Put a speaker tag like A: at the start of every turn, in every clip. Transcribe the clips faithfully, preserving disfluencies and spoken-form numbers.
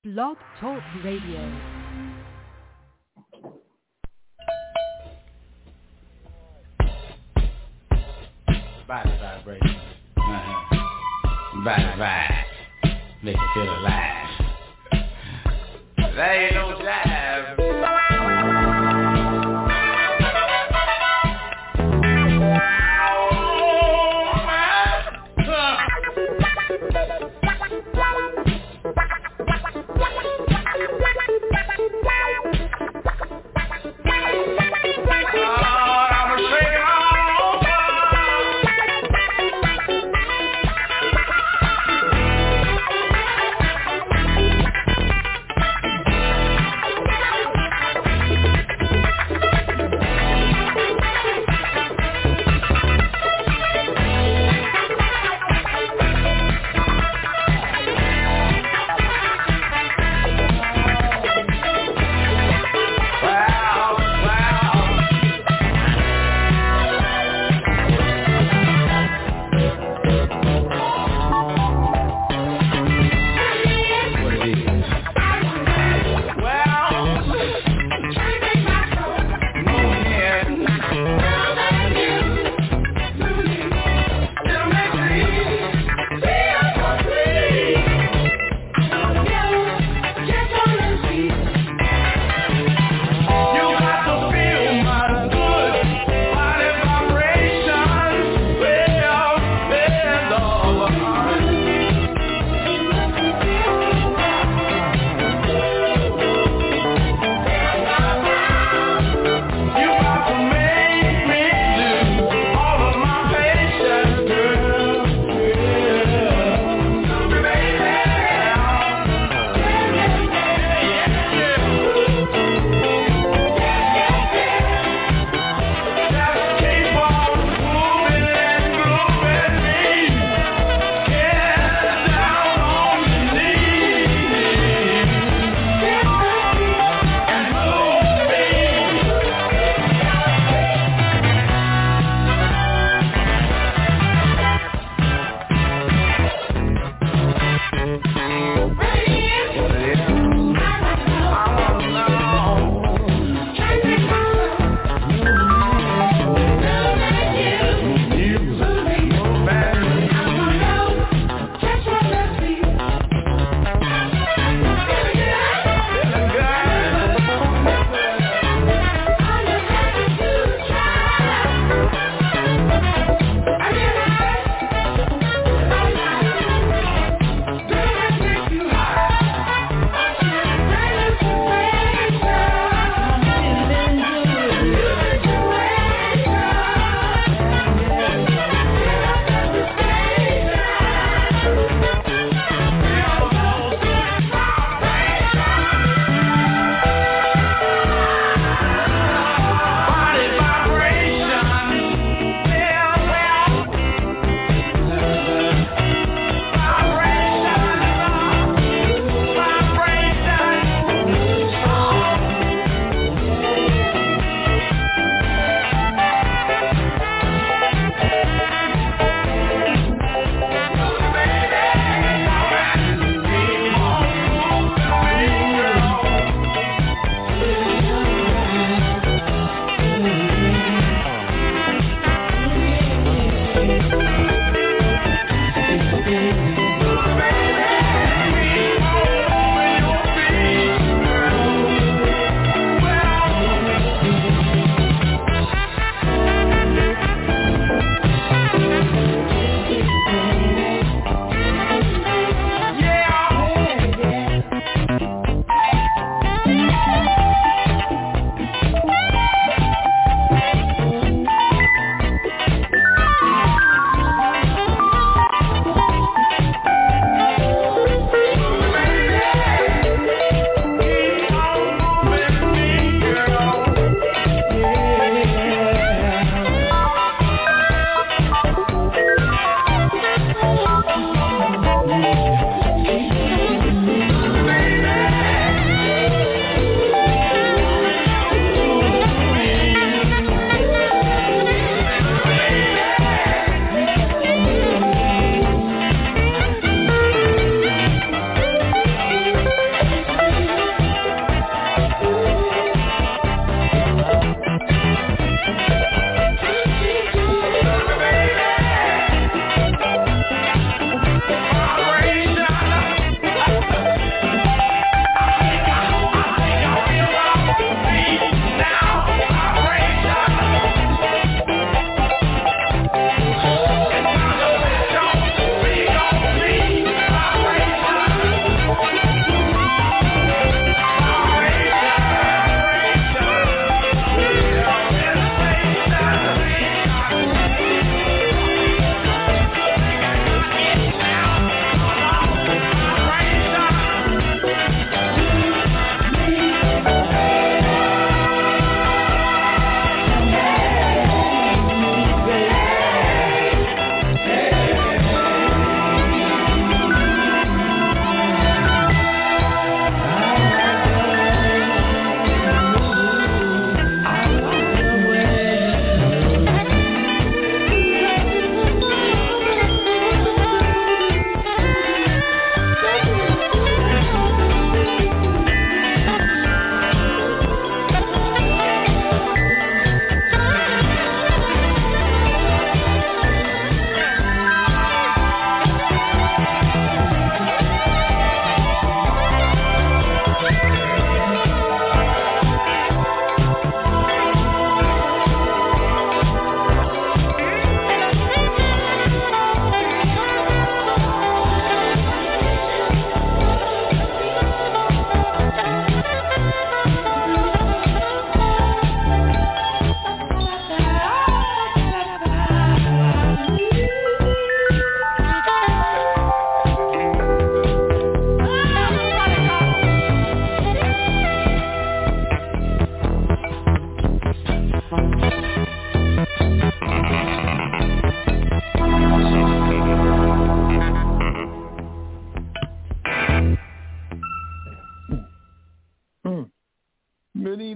A: Blog Talk Radio.
B: Body vibration. Uh-huh. Body vibe. Make you feel alive. There ain't no jive.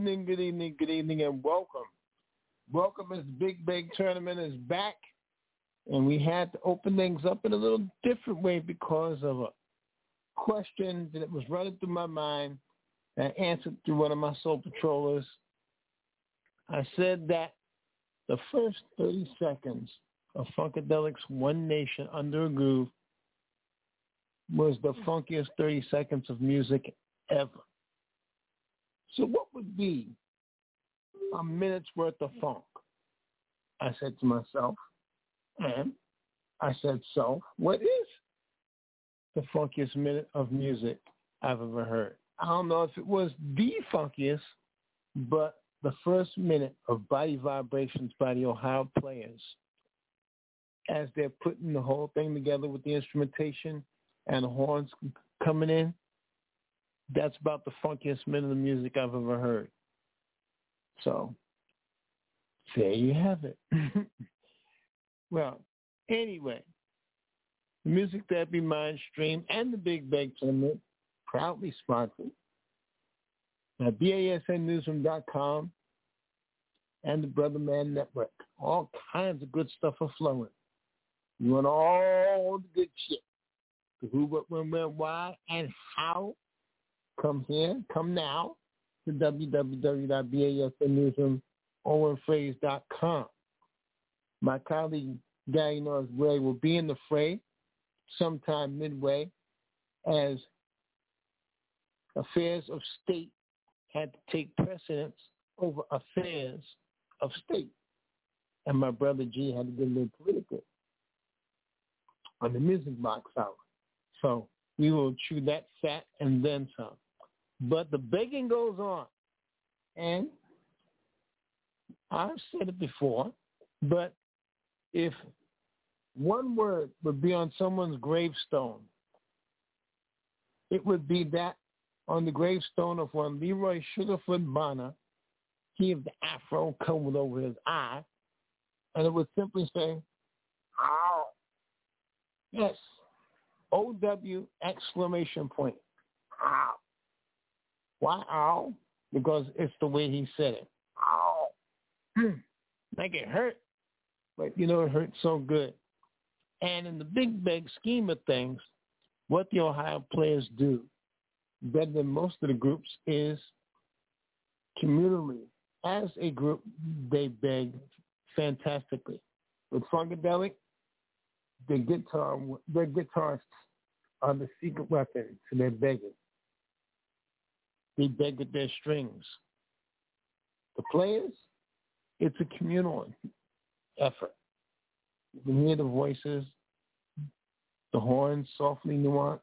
C: evening, good evening, good evening, and welcome. Welcome as the Big Bag Tournament is back, and we had to open things up in a little different way because of a question that was running through my mind that I answered through one of my soul patrollers. I said that the first thirty seconds of Funkadelic's One Nation Under a Groove was the funkiest thirty seconds of music ever. So what would be a minute's worth of funk? I said to myself, and I said, so what is the funkiest minute of music I've ever heard? I don't know if it was the funkiest, but the first minute of Body Vibrations by the Ohio Players, as they're putting the whole thing together with the instrumentation and the horns coming in, that's about the funkiest minute of music I've ever heard. So, there you have it. Well, anyway, the Music Therapy Mind Stream and the Big Bag Tournament proudly sponsored at B A S N newsroom dot com and the Brother Man Network. All kinds of good stuff are flowing. You want all the good shit. The who, what, when, where, why, and how. Come here, come now to w w w dot b a s n newsroom dot com. My colleague Gary Norris Gray will be in the fray sometime midway as affairs of state had to take precedence over affairs of state. And my brother G had to get a little political on the Music Box Hour. So we will chew that fat and then some. But the begging goes on. And I've said it before, but if one word would be on someone's gravestone, it would be that on the gravestone of one Leroy Sugarfoot Bonner, he of the afro combed over his eye, and it would simply say, ow. Yes. O W exclamation point. Ow. Why ow? Because it's the way he said it. Ow. Like it hurt. But, you know, it hurt so good. And in the big, big scheme of things, what the Ohio Players do better than most of the groups is communally. As a group, they beg fantastically. With Funkadelic, their guitar, their guitarists are the secret weapon to their begging. They beg with their strings. The players, it's a communal effort. You can hear the voices, the horns softly nuanced,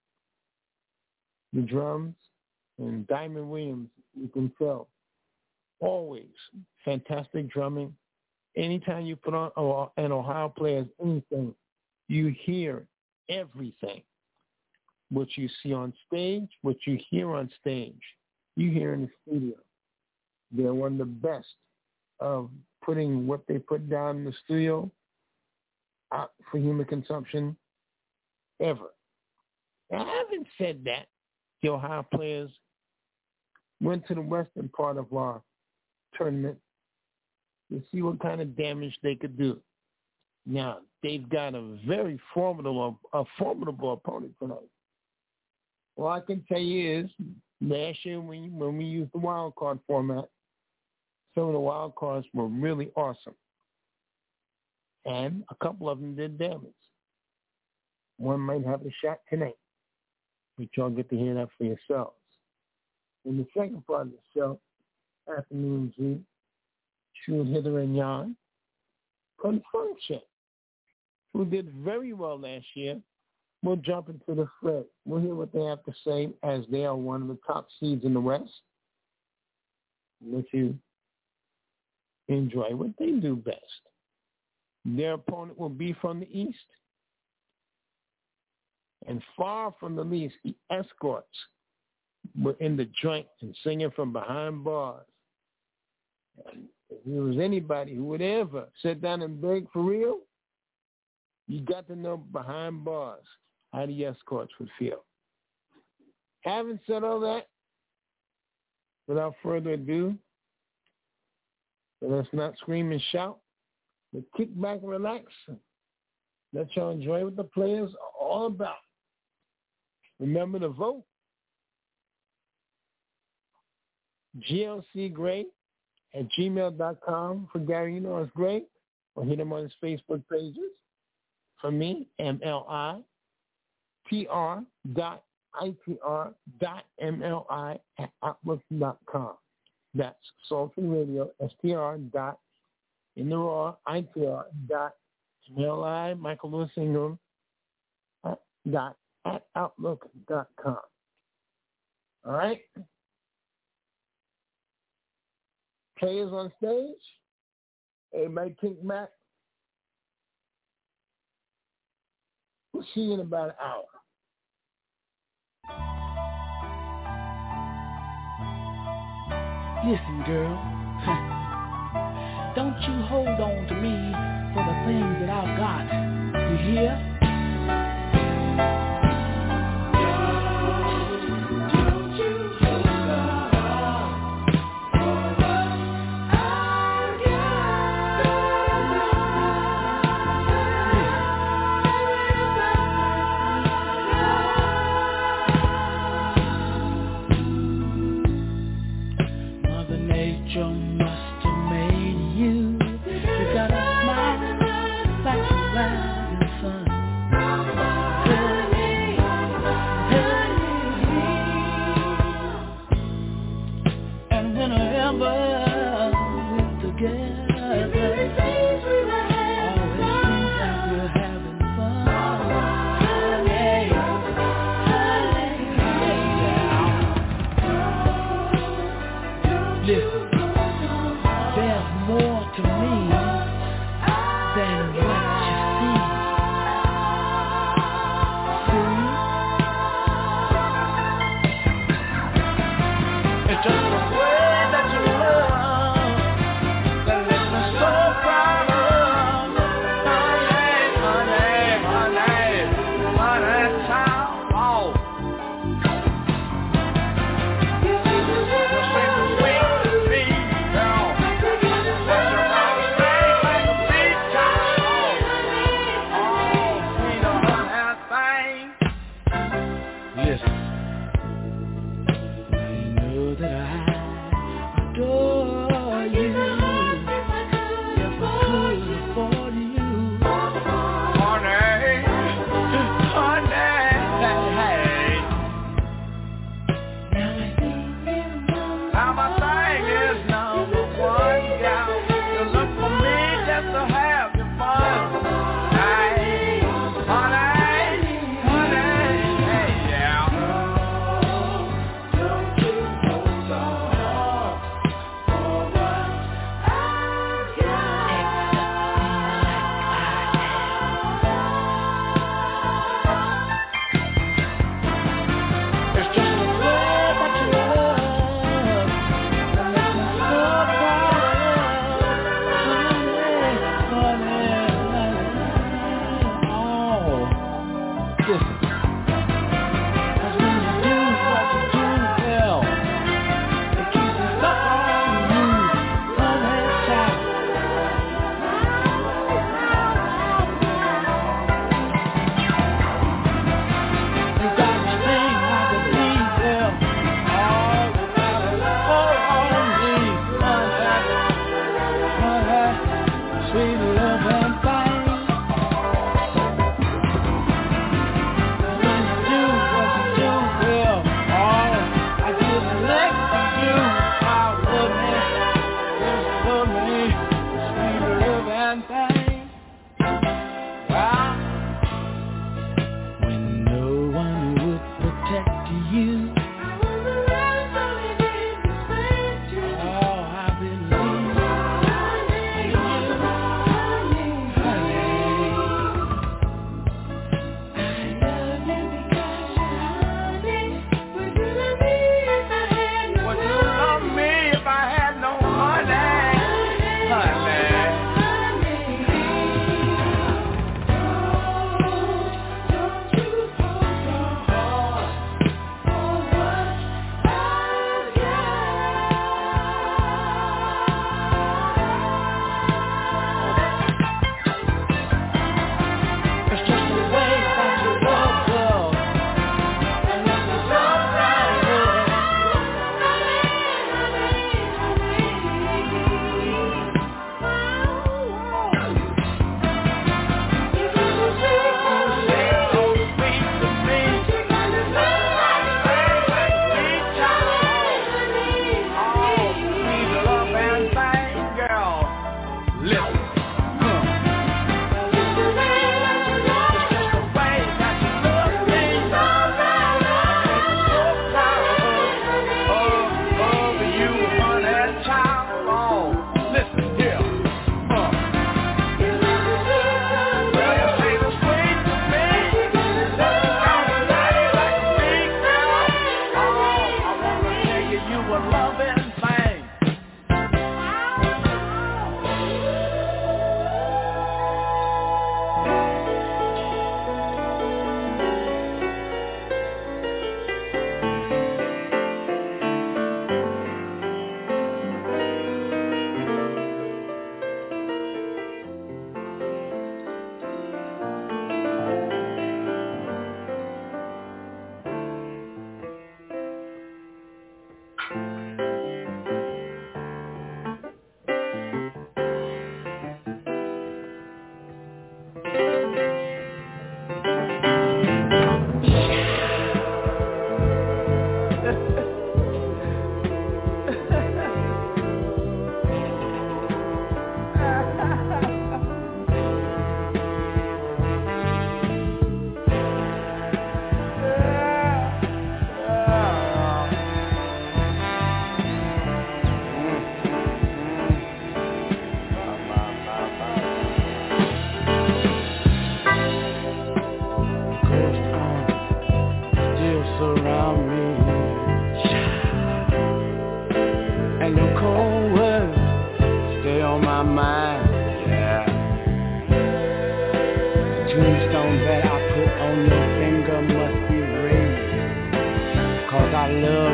C: the drums, and Diamond Williams, you can tell. Always fantastic drumming. Anytime you put on an Ohio Players anything, you hear everything. What you see on stage, what you hear on stage, you hear in the studio. They're one of the best of putting what they put down in the studio out for human consumption ever. Now, having said that, the Ohio Players went to the western part of our tournament to see what kind of damage they could do. Now, they've got a very formidable, a formidable opponent tonight. All I can tell you is, last year when, when we used the wild card format, some of the wild cards were really awesome. And a couple of them did damage. One might have a shot tonight, but y'all get to hear that for yourselves. In the second part of the show, Afternoon G, True Hither and Yon, Confunction, who did very well last year. We'll jump into the fray. We'll hear what they have to say as they are one of the top seeds in the West. Let you enjoy what they do best. Their opponent will be from the East. And far from the least, the Escorts were in the joint and singing from behind bars. And if there was anybody who would ever sit down and beg for real, you got to know behind bars how the Escorts would feel. Having said all that, without further ado, let us not scream and shout, but kick back and relax. Let y'all enjoy what the players are all about. Remember to vote. G L C Gray at gmail dot com for Gary, you know it's Gray, or hit him on his Facebook pages. For me, M L I T R dot I T R dot M L I at outlook dot com. That's Sultan Radio, S T R dot in the raw, I T R dot M L I, Michael Lewis Ingram, dot at outlook dot com. All right? Players on stage. Everybody kick back. We'll see you in about an hour.
B: Listen, girl, don't you hold on to me for the things that I've got. You hear?
D: Me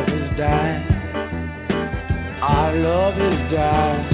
B: has died. Our love has died.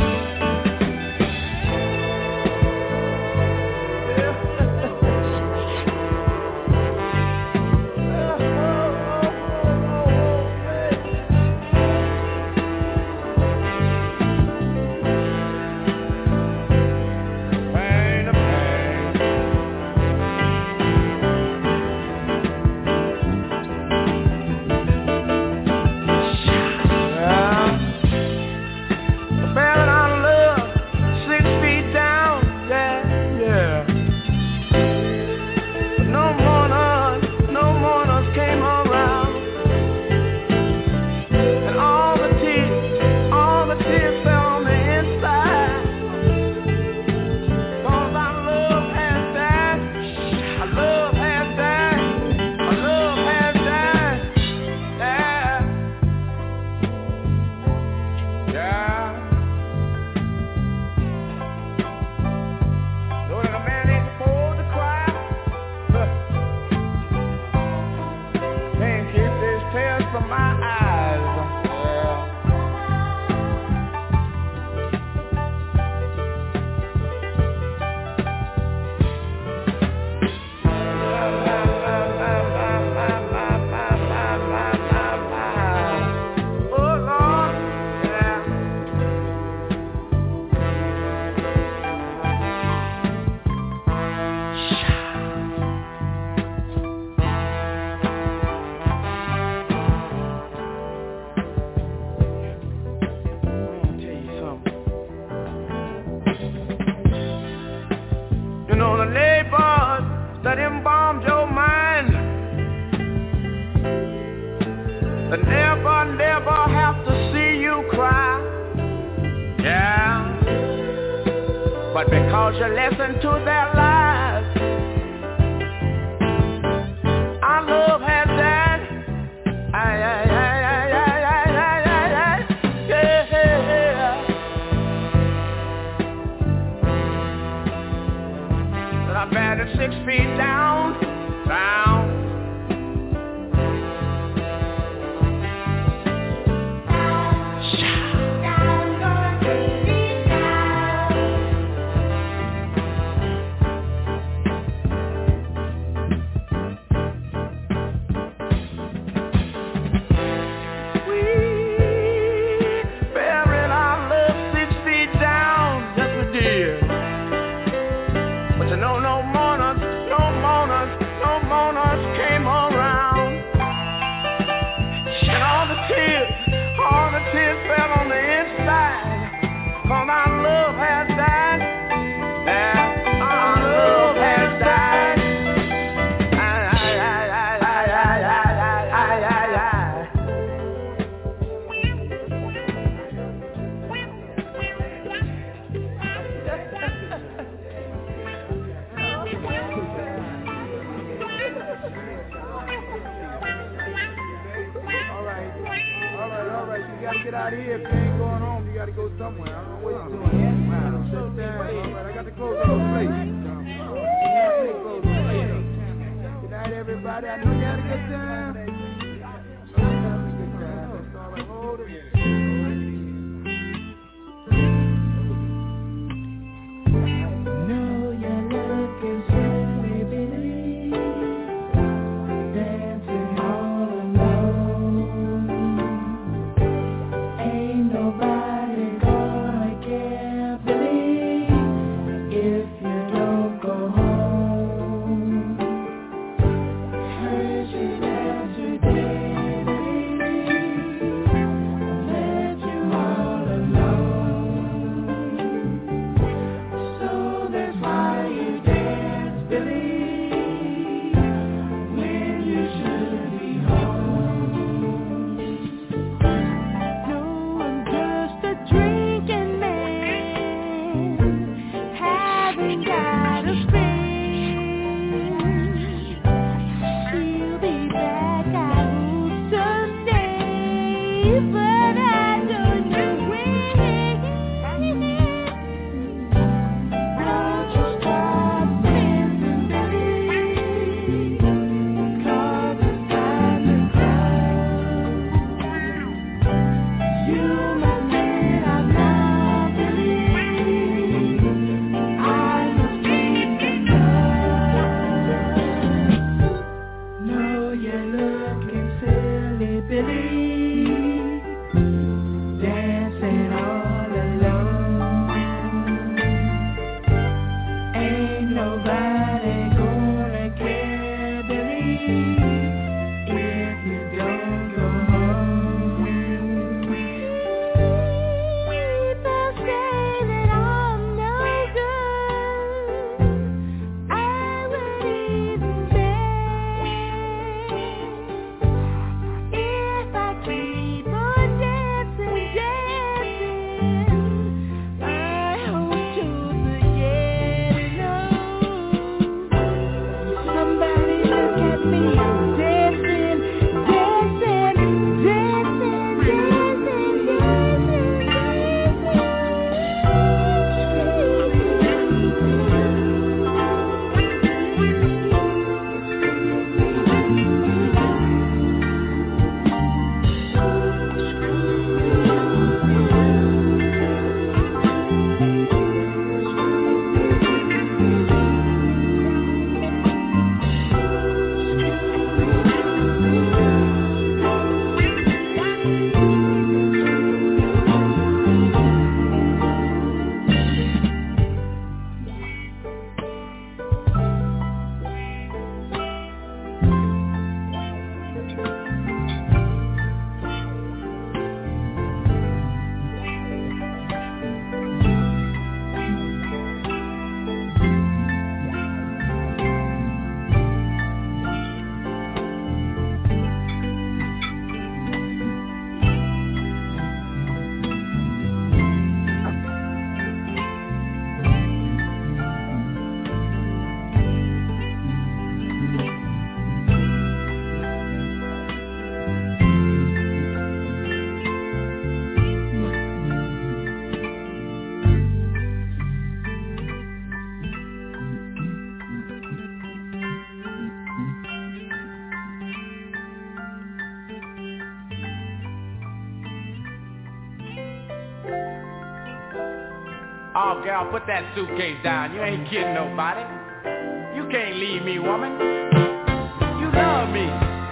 D: Oh, girl, put that suitcase down. You ain't kidding nobody. You can't leave me, woman. You love me.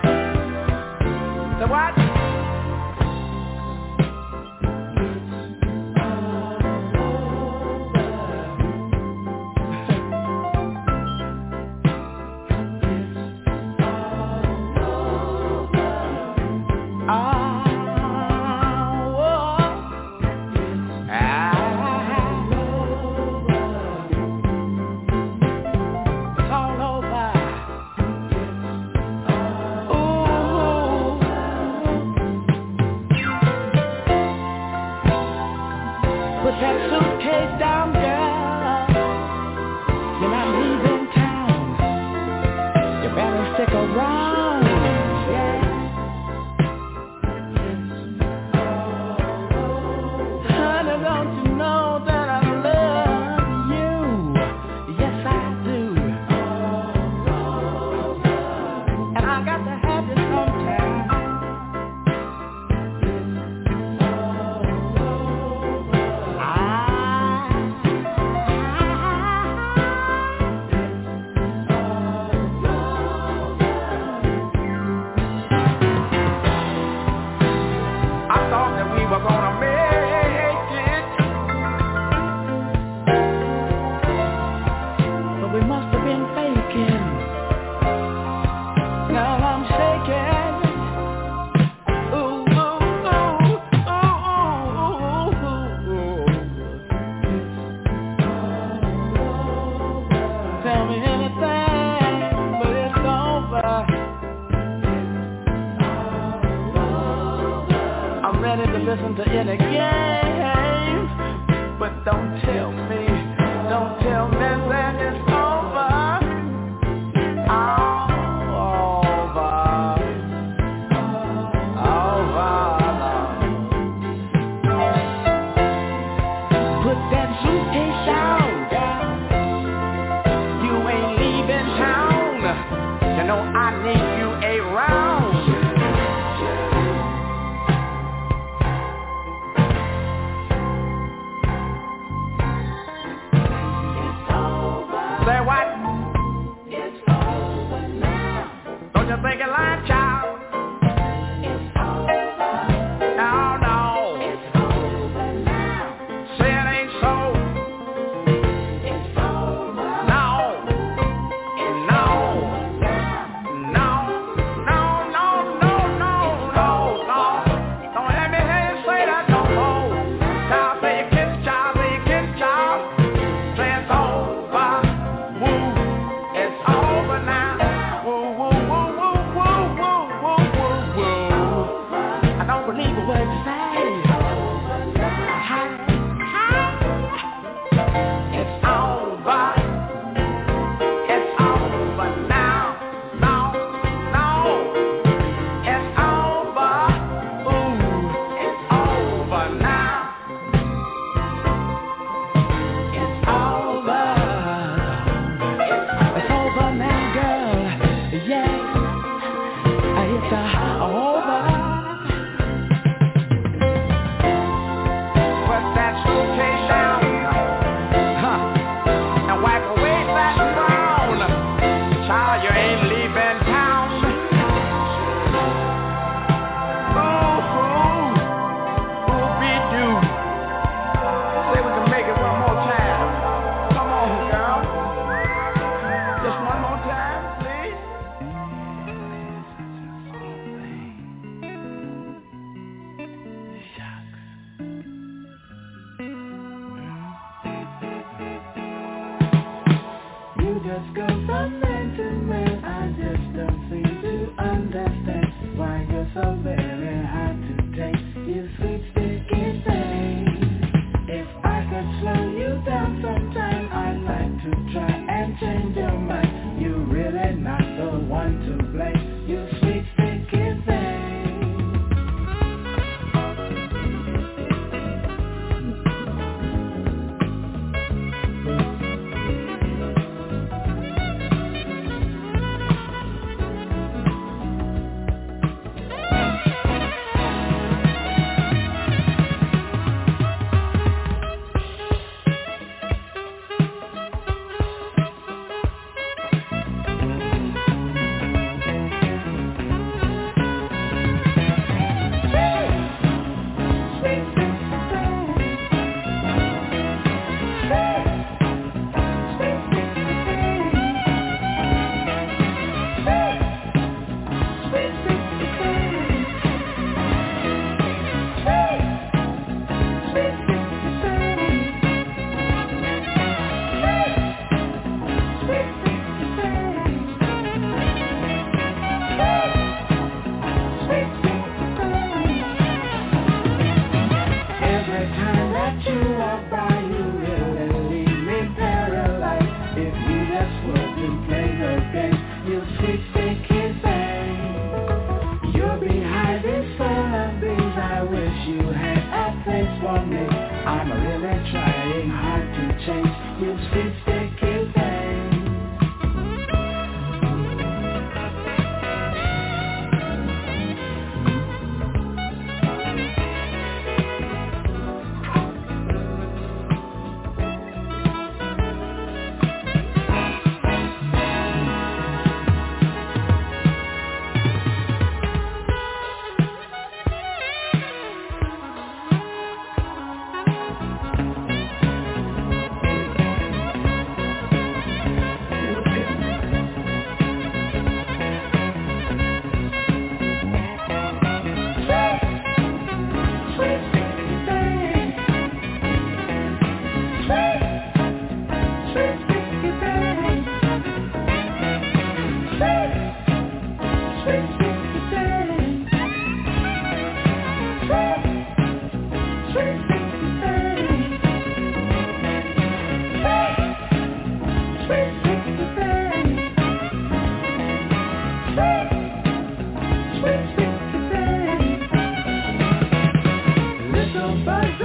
D: So what?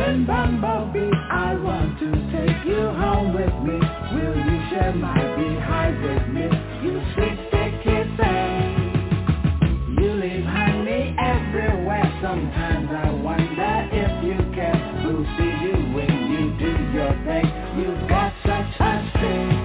E: flying bumblebee, I want to take you home with me. Will you share my beehive with me? You sweet sticky thing. You leave honey everywhere. Sometimes I wonder if you care. Who sees you when you do your thing? You've got such a sting.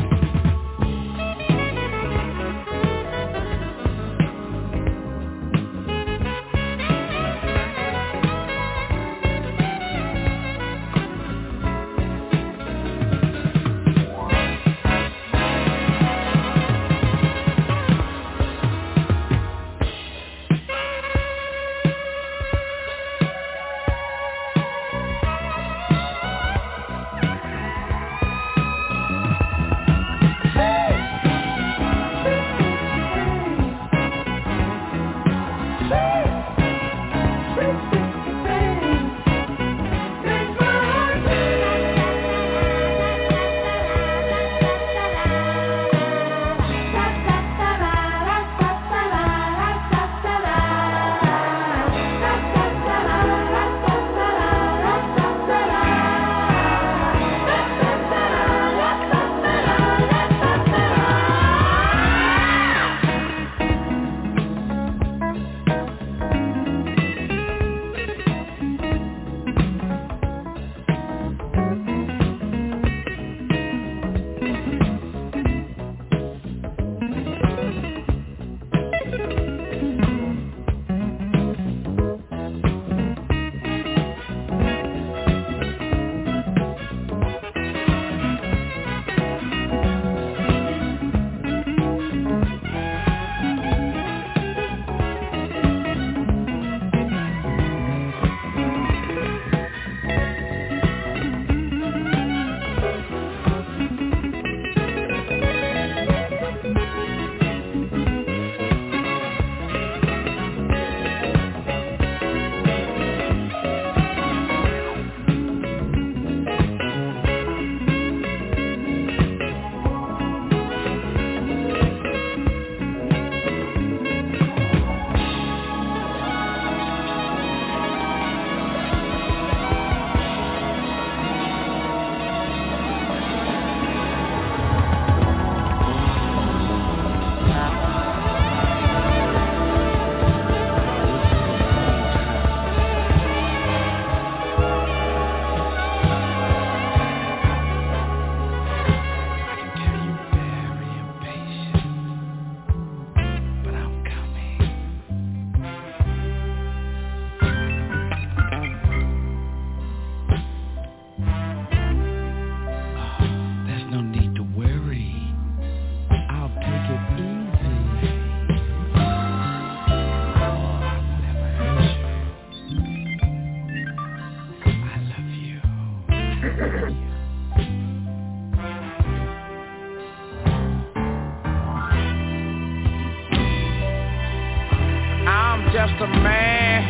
D: just a man.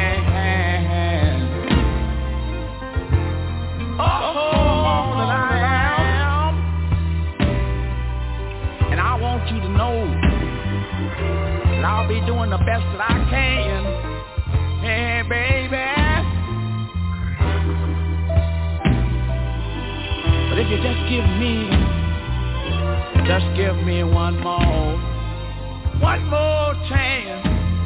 D: Oh, that I am. And I want you to know that I'll be doing the best that I can. Hey, baby. But if you just give me, just give me one more, one more chance.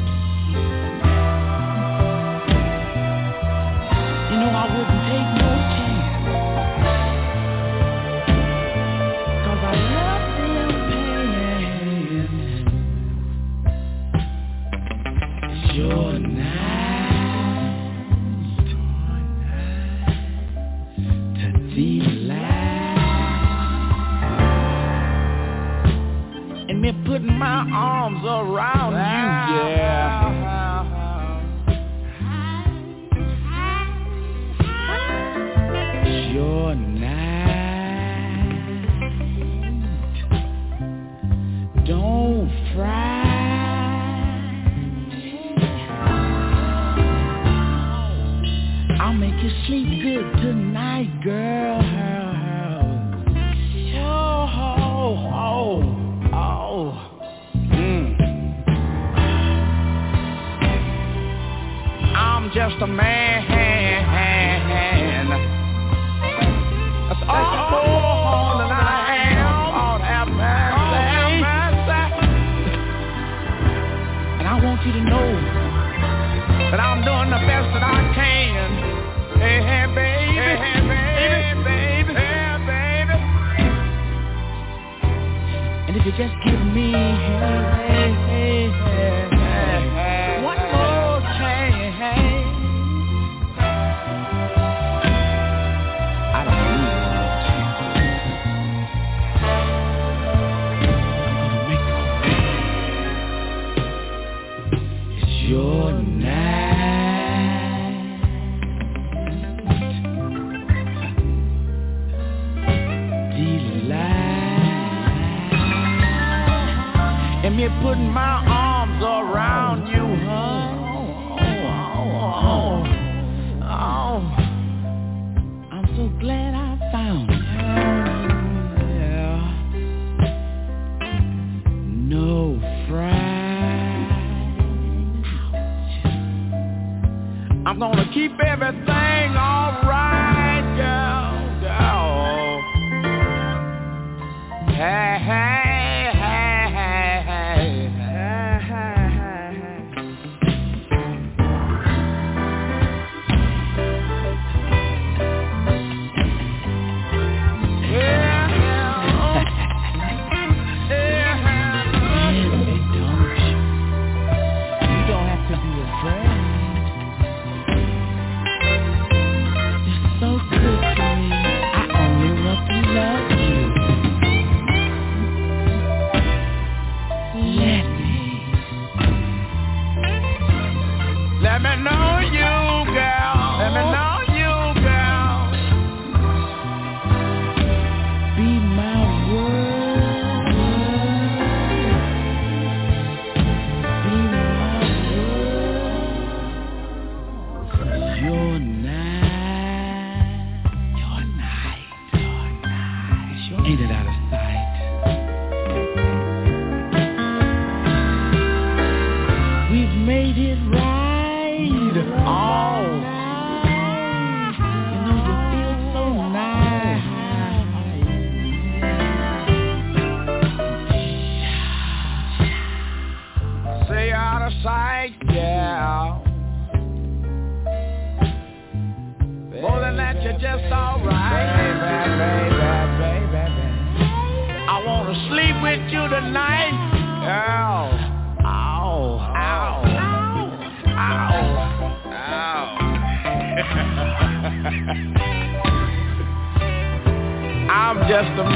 D: You know I wouldn't take no chance, 'cause I love them pain. It's your night to delight, and me putting my arms around you, yeah. Your night, don't fry. I'll make you sleep good tonight, girl. Oh, oh, oh, oh. Mm. I'm just a man. putting my arms around you, huh? Oh, oh, oh, oh. I'm so glad I found you. Yeah. No fright. I'm gonna keep everything alright, girl, girl. Hey, hey. Let me know you, girl. Let me know you, girl. Be my world. Be my world. 'Cause you're nice. You're nice. You're nice. You're ain't it out of sight? We've made it right. Oh, you know you feel so nice. Say out of sight, yeah. More than that, you're just alright, baby, baby, baby, baby. I wanna sleep with you tonight, girl. Ow, ow, ow, ow. I'm just a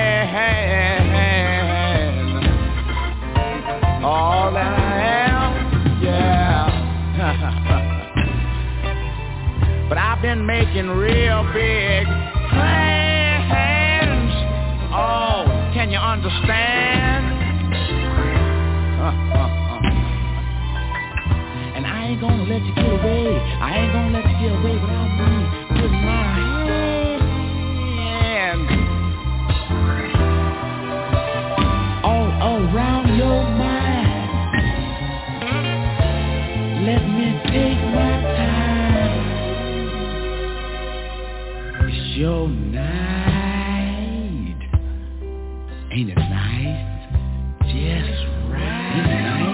D: man, all that I am, yeah. But I've been making real big plans. Oh, can you understand? And I ain't gonna let you get away. I ain't gonna let you get away without me with my hand all around your mind. Let me take my time. It's your night. Ain't it nice? Just right. Ain't it nice?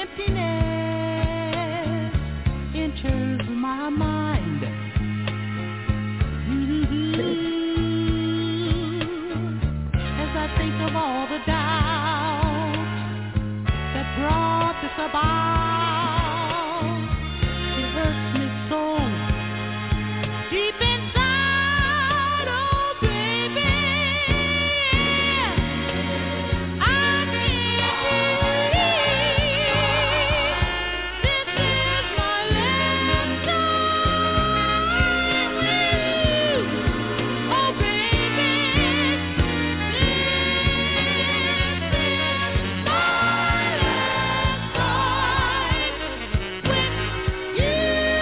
A: emptiness enters my mind. Mm-hmm. As I think of all the doubts that brought this about, it hurts me so deep inside. Oh, baby, I can't breathe. This is my last time with you. Oh, baby, this is my last time with you.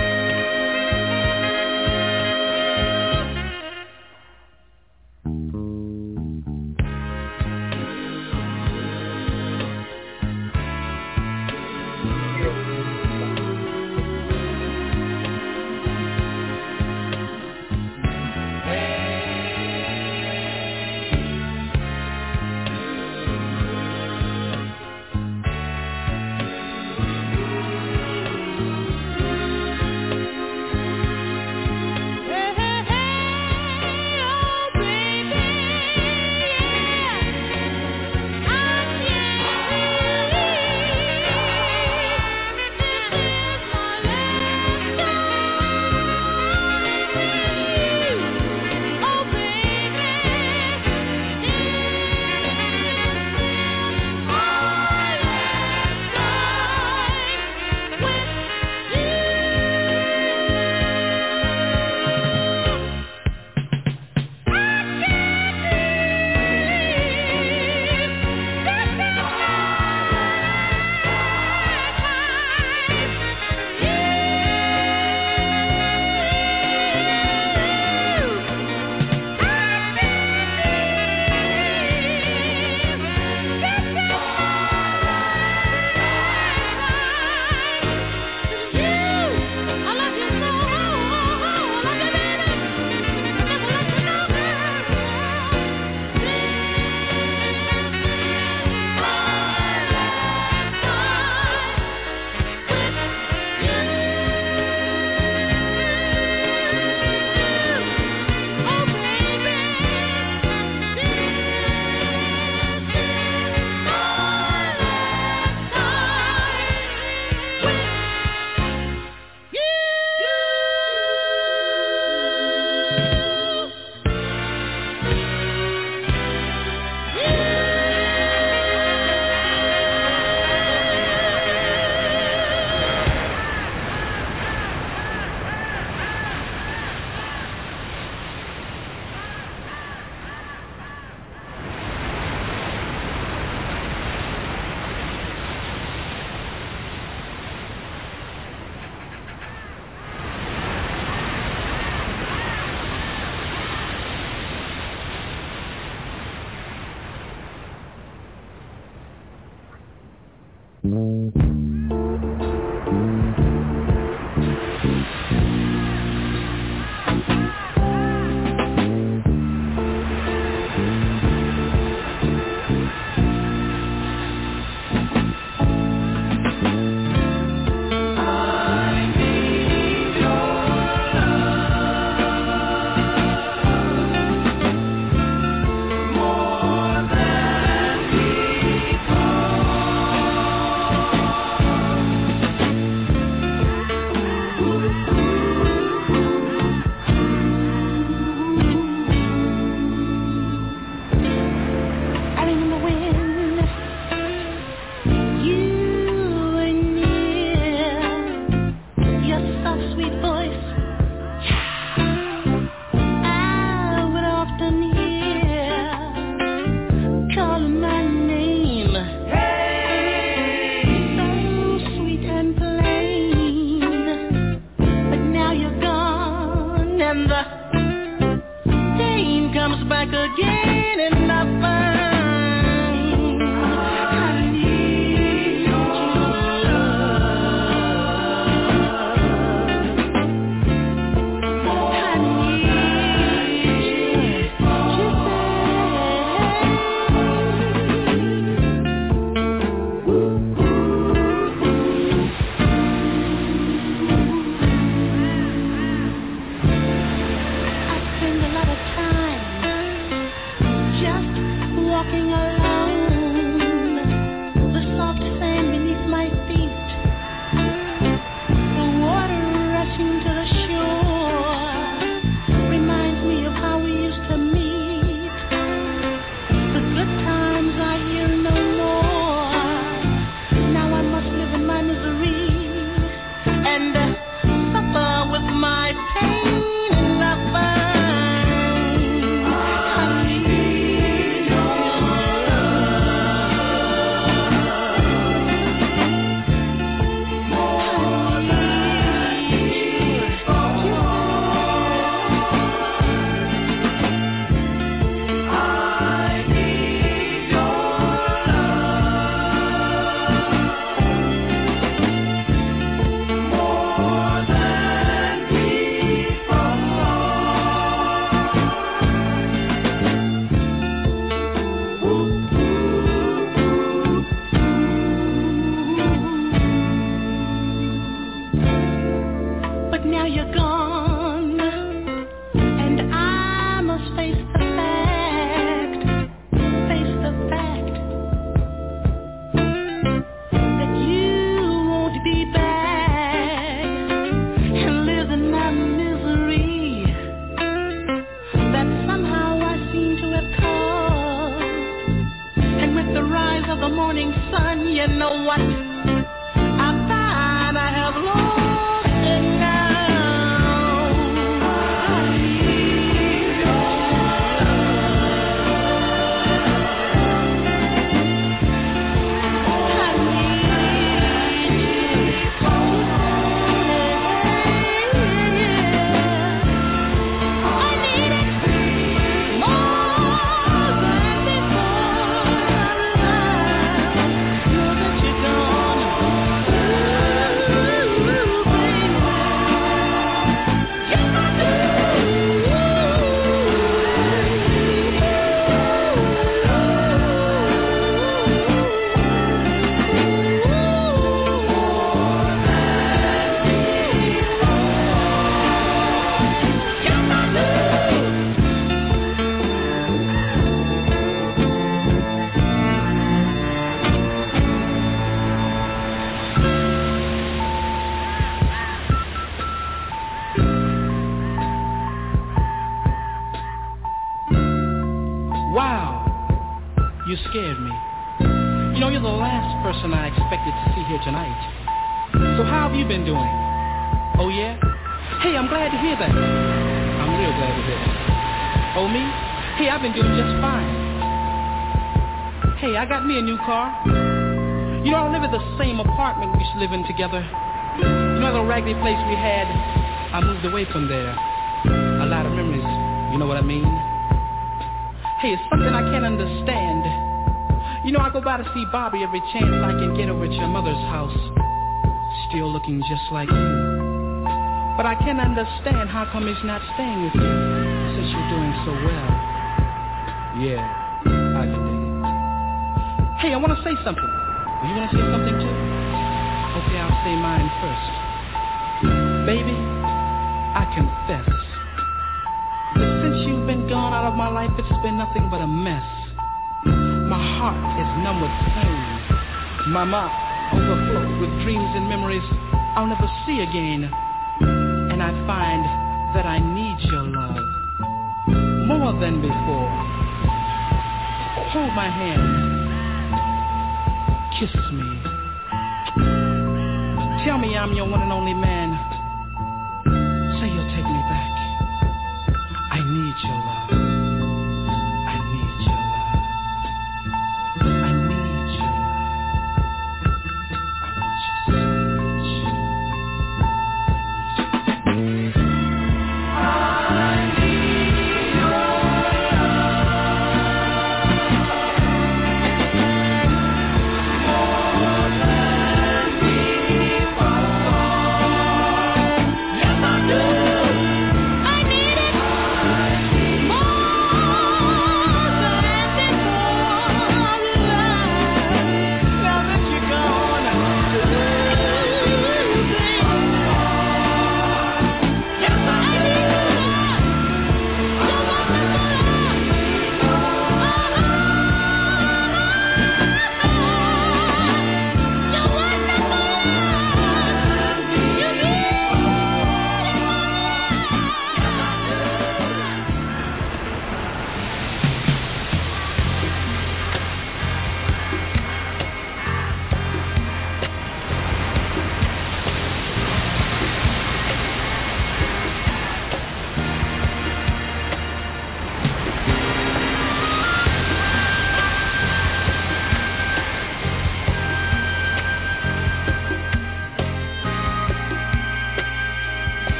A: Hey, hey, hey, oh, baby, I can't breathe. This is my last time with you. Oh, baby, this is my last time with you.
E: More than before.
F: morning sun, you know what? I find I have lost it now. I need your love. I need
B: scared me. You know, you're the last person I expected to see here tonight. So how have you been doing? Oh, yeah? Hey, I'm glad to hear that. I'm real glad to hear that. Oh, me? Hey, I've been doing just fine. Hey, I got me a new car. You know, I live at the same apartment we used to live in together. You know, the raggedy place we had? I moved away from there. A lot of memories, you know what I mean? Hey, it's something I can't understand. You know, I go by to see Bobby every chance I can get over at your mother's house. Still looking just like you. But I can't understand how come he's not staying with you since you're doing so well. Yeah, I can dig it. Hey, I want to say something. You want to say something too? Okay, I'll say mine first. Baby, I confess that since you've been gone out of my life, it's been nothing but a mess. My heart is numb with pain. My mouth overflowed with dreams and memories I'll never see again. And I find that I need your love more than before. Hold my hand. Kiss me. Tell me I'm your one and only man. Say you'll take me back. I need your love. I need your love. I need your love. I want you so much. I need your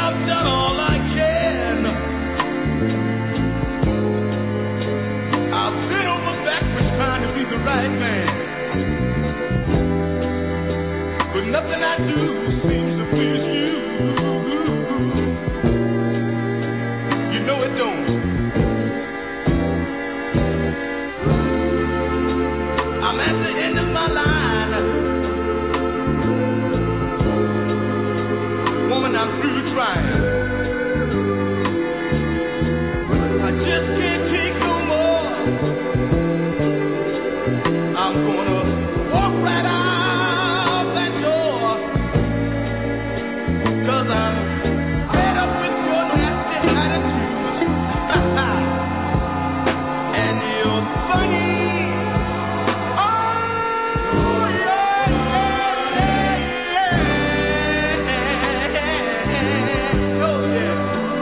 D: I've done all I can. I've been over backwards trying to be the right man. But nothing I do seems to please you. You know it don't. I'm at the end of my line. Woman, I'm through trying. I just can't take no more. I'm gonna walk right out that door. Cause I'm fed up with your nasty attitude. And you're funny. Oh, yeah, yeah, yeah. Oh, yeah.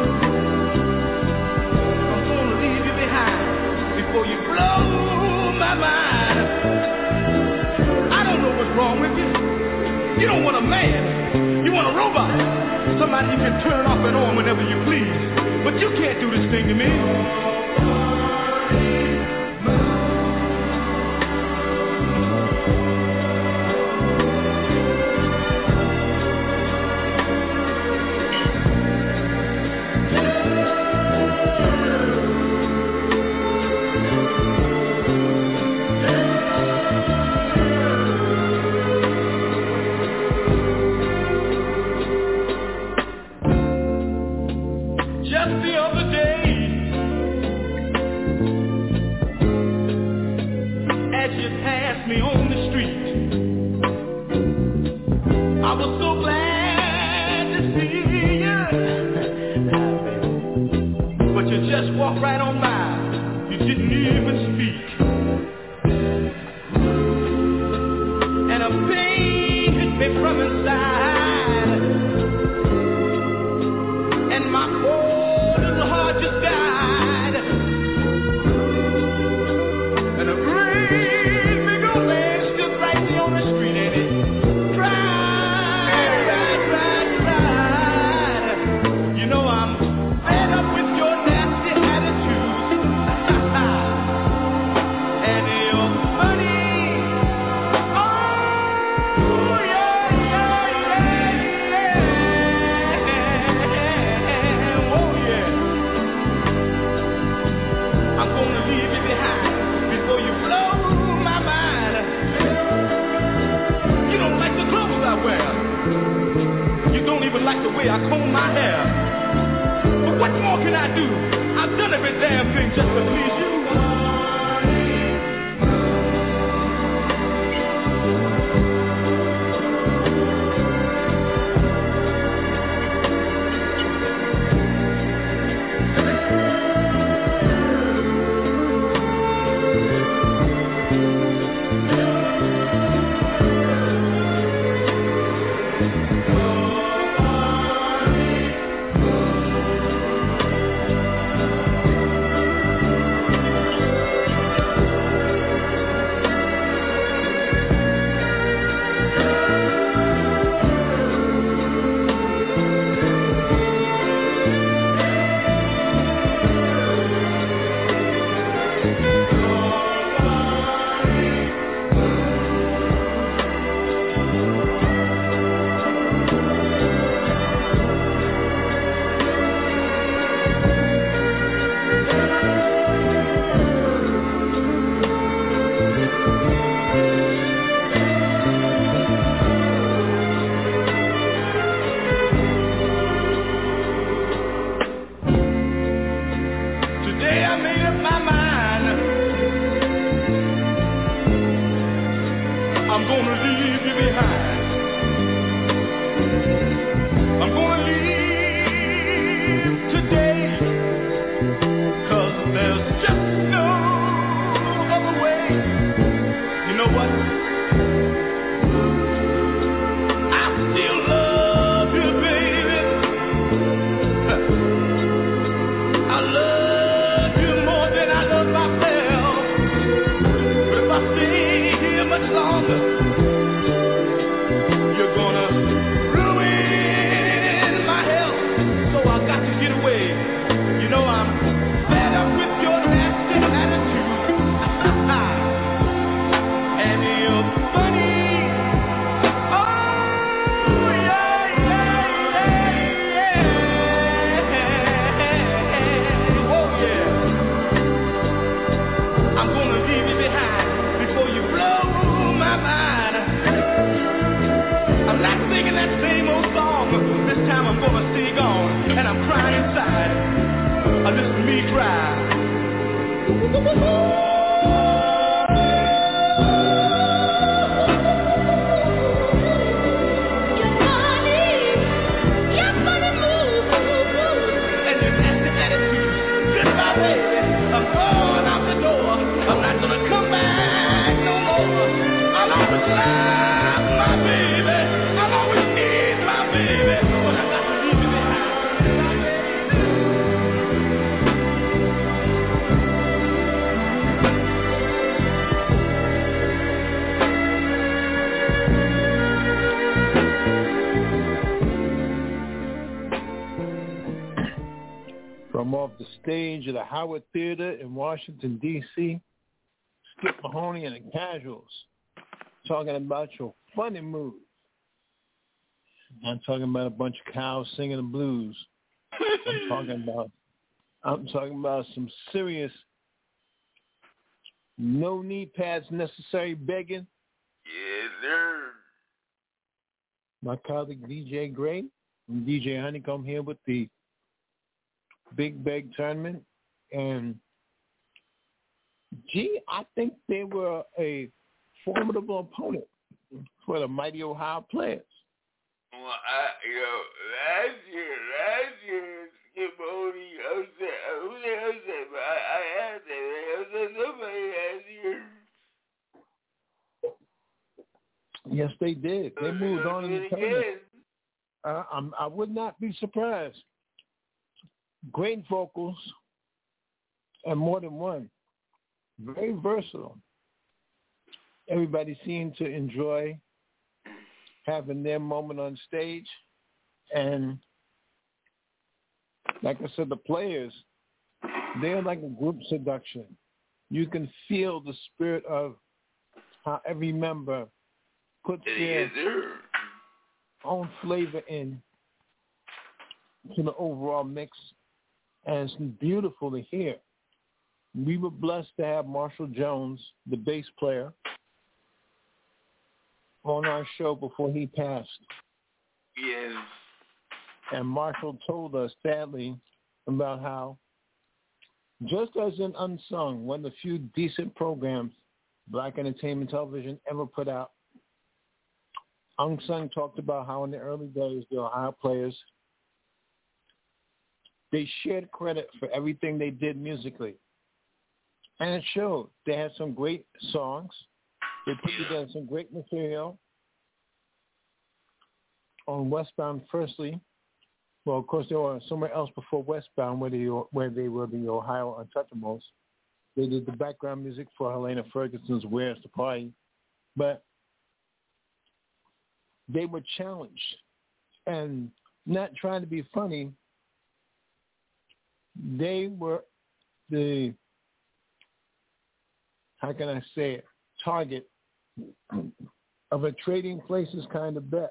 D: I'm gonna leave you behind before you blow my mind. I don't know what's wrong with you. You don't want a man. You want a robot. Somebody you can turn off and on whenever you please. But you can't do this thing to me. Just the other day, as you passed me on the street, I was so glad to see you. But you just walked right on by. You didn't even speak. And a pain hit me from inside. And my poor little heart just died. And a great big old man stood right there on the street and he cried, cried, cried, cried. You know I'm fed up with your nasty attitude. And you're funny. Oh, yeah, yeah, yeah, yeah. Oh, yeah. I'm gonna leave you behind before you blow my mind. You don't like the clothes I wear. You don't even like the way I comb my hair. But what more can I do? I've done every damn thing just to please you.
B: This time I'm gonna sing on, and I'm crying inside. Uh, listen to me cry.
C: From off the stage of the Howard Theater in Washington, D C, Skip Mahoney and the Casuals, talking about your funny moves. I'm talking about a bunch of cows singing the blues. I'm talking about, I'm talking about some serious, no knee pads necessary begging.
G: Yes, sir.
C: My colleague D J Gray and D J Honeycomb here with the Big Beg Tournament. And, gee, I think they were a formidable opponent for the mighty Ohio players.
G: Well, I, you know, last year, last year, Skip Mahoney upset, who they upset, but I, I had that, they upset somebody last year.
C: Yes, they did. They
G: So
C: moved
G: they're
C: on in
G: gonna
C: the
G: do it
C: tournament.
G: again.
C: Uh, I'm, I would not be surprised. Great vocals, and more than one. Very versatile. Everybody seemed to enjoy having their moment on stage. And like I said, the players, they're like a group seduction. You can feel the spirit of how every member puts their
G: Yes, sir.
C: own flavor in to the overall mix. And it's beautiful to hear. We were blessed to have Marshall Jones, the bass player, on our show before he passed.
G: Yes.
C: And Marshall told us, sadly, about how, just as in Unsung, one of the few decent programs Black Entertainment Television ever put out, Unsung talked about how in the early days, the Ohio players, they shared credit for everything they did musically. And it showed. They had some great songs. They put together some great material on Westbound Firstly. Well, of course, they were somewhere else before Westbound where they, where they were the Ohio Untouchables. They did the background music for Helena Ferguson's Where's the Party. But they were challenged. And not trying to be funny, they were the, how can I say it, target of a trading places kind of bet.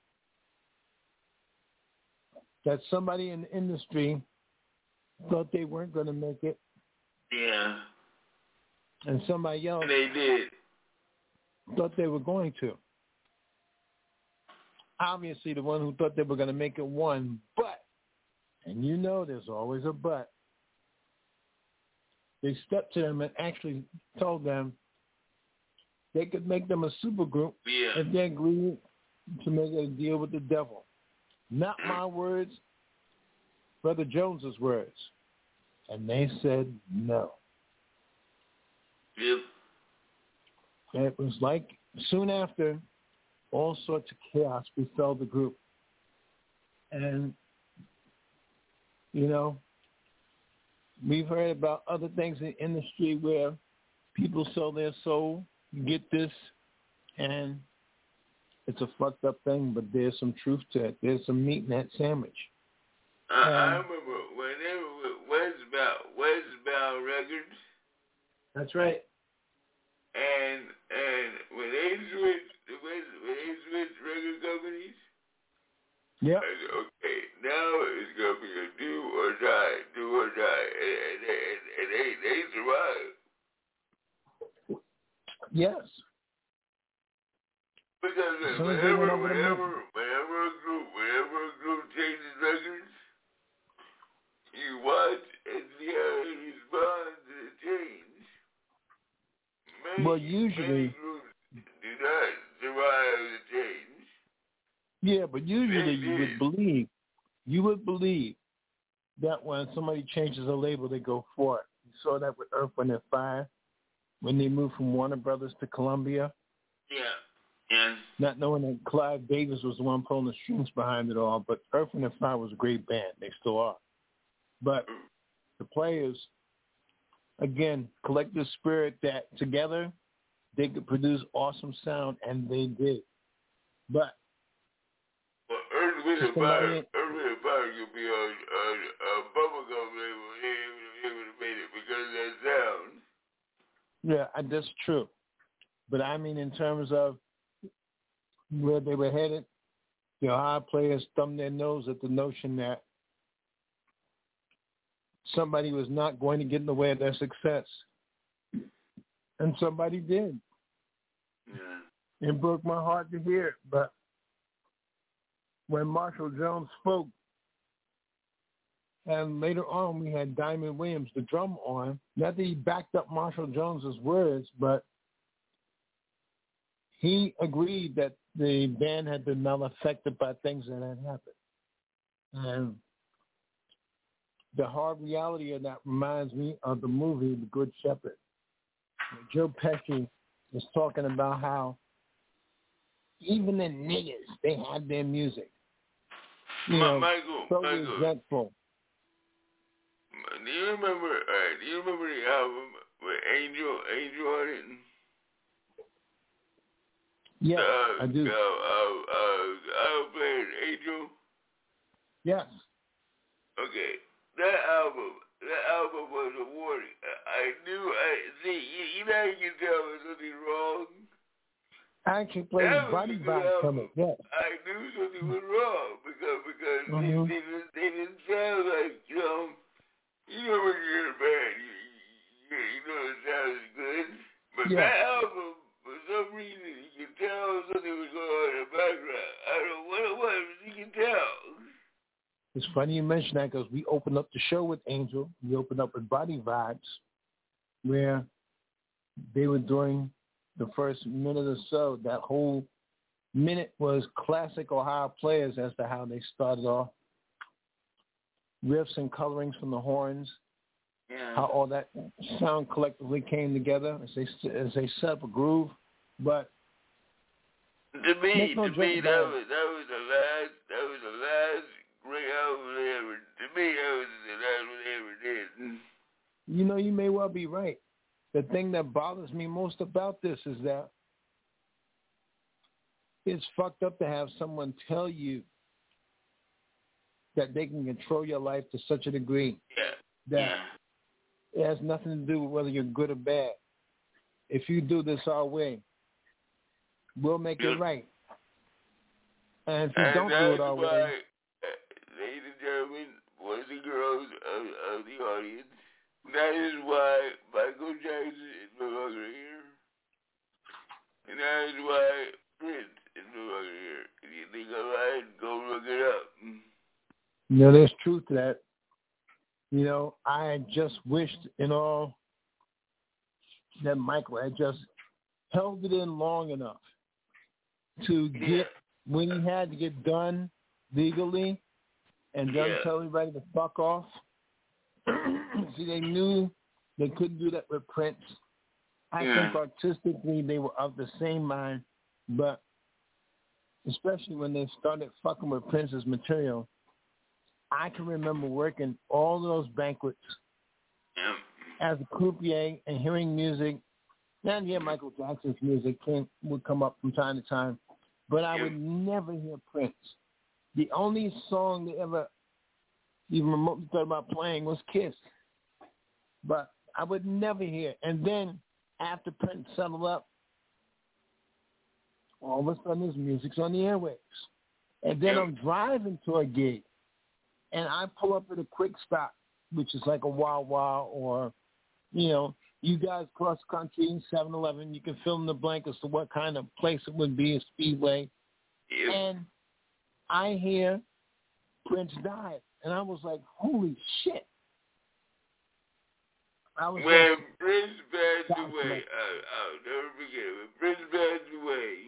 C: That somebody in the industry thought they weren't going to make it.
G: Yeah.
C: And somebody else
G: And they did.
C: thought they were going to. Obviously, the one who thought they were going to make it won, but, and you know there's always a but, they stepped to them and actually told them they could make them a supergroup
G: Yeah.
C: if they agreed to make a deal with the devil. Not my words, Brother Jones's words. And they said no.
G: Yep.
C: And it was like soon after, all sorts of chaos befell the group. And, you know, we've heard about other things in the industry where people sell their soul, get this, and it's a fucked up thing, but there's some truth to it. There's some meat in that sandwich.
G: I, I
C: Um,
G: remember whenever Westbound, Westbound Records,
C: That's right.
G: and and when they switched, when they switched record companies,
C: Yep.
G: I said, okay, now it's gonna be a do or die, do or die, and, and, and, and they they survived.
C: Yes.
G: Because
C: As soon as they
G: whenever,
C: went over the
G: whenever,
C: mountain.
G: whenever a group, whenever a
C: Well, usually,
G: do not survive the change.
C: yeah, but usually
G: They
C: you would
G: did.
C: believe, you would believe that when somebody changes a label, they go for it. You saw that with Earth, Wind and Fire when they moved from Warner Brothers to Columbia,
G: Yeah. Yes.
C: not knowing that Clive Davis was the one pulling the strings behind it all. But Earth, Wind and Fire was a great band. They still are. But the players, again, collective spirit that together they could produce awesome sound, and they did. But
G: Well, Earth, Wind and
C: somebody-
G: Fire, Earth, Wind and Fire could be on on a bubblegum label. They would have made it because of that sound.
C: yeah, and that's true. But I mean, in terms of where they were headed, the Ohio players thumbed their nose at the notion that somebody was not going to get in the way of their success. And somebody did.
G: Yeah.
C: It broke my heart to hear it. But when Marshall Jones spoke, and later on we had Diamond Williams, the drum on, not that he backed up Marshall Jones's words, but he agreed that the band had been malaffected by things that had happened. And the hard reality of that reminds me of the movie The Good Shepherd. Joe Pesci was talking about how even the niggas, they had their music. You
G: Ma-
C: know,
G: Michael,
C: so
G: Michael.
C: resentful.
G: Do you remember? Uh, do you remember the album with Angel, Angel on it?
C: Yes,
G: uh,
C: I do.
G: Uh, uh, uh, I played Angel.
C: Yes.
G: Okay, that album, that album was a warning. I, I knew. I see. You, you know, you can tell there's something wrong.
C: I actually played
G: That was
C: Body
G: a good
C: Bag from
G: album.
C: it, yes.
G: I knew something was wrong because because
C: Mhm.
G: they, they, didn't, they didn't sound like, you know, you know when you're in a band, you, you, you know it sounds good. But
C: Yeah.
G: that album, for some reason, you can tell something was going on in the background. I don't know what it was, but you can tell.
C: It's funny you mention that because we opened up the show with Angel. We opened up with Body Vibes, where they were doing the first minute or so. That whole minute was classic Ohio players as to how they started off. Riffs and colorings from the horns,
G: Yeah.
C: how all that sound collectively came together as they as they set up a groove. But
G: To me,
C: Make no
G: to me,
C: joke
G: that
C: about it.
G: was that was the last, that was the last great album they ever. To me, that was the last one they ever did.
C: you know, you may well be right. The thing that bothers me most about this is that it's fucked up to have someone tell you that they can control your life to such a degree
G: Yeah.
C: that
G: Yeah.
C: it has nothing to do with whether you're good or bad. If you do this our way, we'll make
G: Yeah.
C: it right. And if you
G: And
C: don't do
G: that's
C: it our
G: why,
C: way,
G: uh, ladies and gentlemen, boys and girls of, of the audience, that is why Michael Jackson is no longer here. And that is why Prince is no longer here. If you think I'm lying, go look it up.
C: you know, there's truth to that. You know, I just wished in all that Michael had just held it in long enough to get when he had to get done legally and done
G: Yeah.
C: tell everybody to fuck off. See, they knew they couldn't do that with Prince. I
G: Yeah.
C: think artistically they were of the same mind, but especially when they started fucking with Prince's material, I can remember working all those banquets
G: Yeah.
C: as a croupier and hearing music. And yeah, Michael Jackson's music came, would come up from time to time, but I
G: Yeah.
C: would never hear Prince. The only song they ever even remotely thought about playing was Kiss. But I would never hear it. And then after Prince settled up, all of a sudden his music's on the airwaves. And then
G: Yeah.
C: I'm driving to a gig, and I pull up at a quick stop, which is like a Wawa or, you know, you guys cross country, seven eleven, you can fill in the blank as to what kind of place it would be, a Speedway.
G: Yeah.
C: And I hear Prince died. And I was like, holy shit. I was
G: when
C: just,
G: Prince passed
C: Stop
G: away,
C: it.
G: uh, I'll never forget it. When Prince passed away,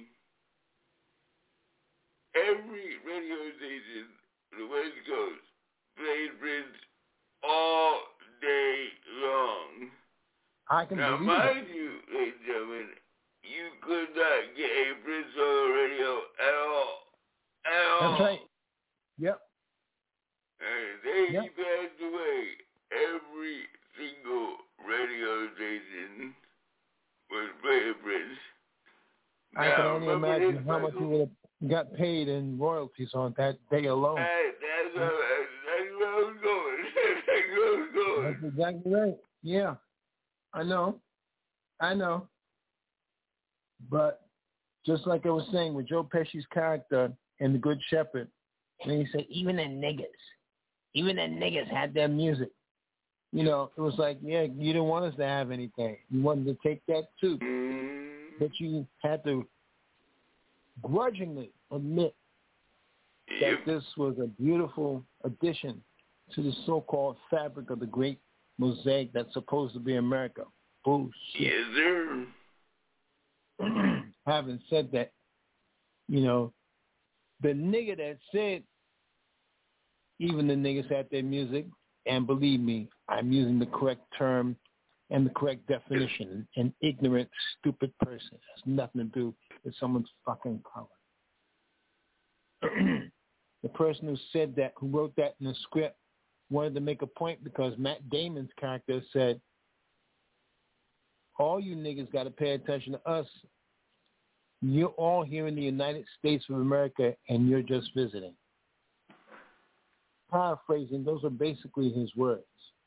G: every radio station on the West Coast played Prince all day long.
C: I can
G: Now,
C: believe
G: mind
C: it.
G: you, ladies and gentlemen, you could not get a Prince on the radio at all. At all.
C: That's right. Yep.
G: And then
C: Yep.
G: he passed away. Every single radio station was playing Prince.
C: I
G: Now,
C: can only
G: remember
C: imagine
G: this,
C: how much
G: Michael?
C: he would have got paid in royalties on that day alone.
G: Hey, that's, what, that's where I was going. That's where I was going.
C: That's exactly right. Yeah, I know. I know. But just like I was saying with Joe Pesci's character in The Good Shepherd, when he said, even the niggas, even the niggas had their music. You know, it was like, yeah, you didn't want us to have anything. You wanted to take that too.
G: Mm,
C: But you had to grudgingly admit that
G: yep.
C: this was a beautiful addition to the so-called fabric of the great mosaic that's supposed to be America. Bullshit.
G: Yes, sir.
C: Having said that, you know, the nigga that said even the niggas had their music, and believe me, I'm using the correct term and the correct definition, an ignorant, stupid person. It has nothing to do with someone's fucking color. The person who said that, who wrote that in the script, wanted to make a point because Matt Damon's character said, all you niggas got to pay attention to us. You're all here in the United States of America, and you're just visiting. Paraphrasing, those are basically his words.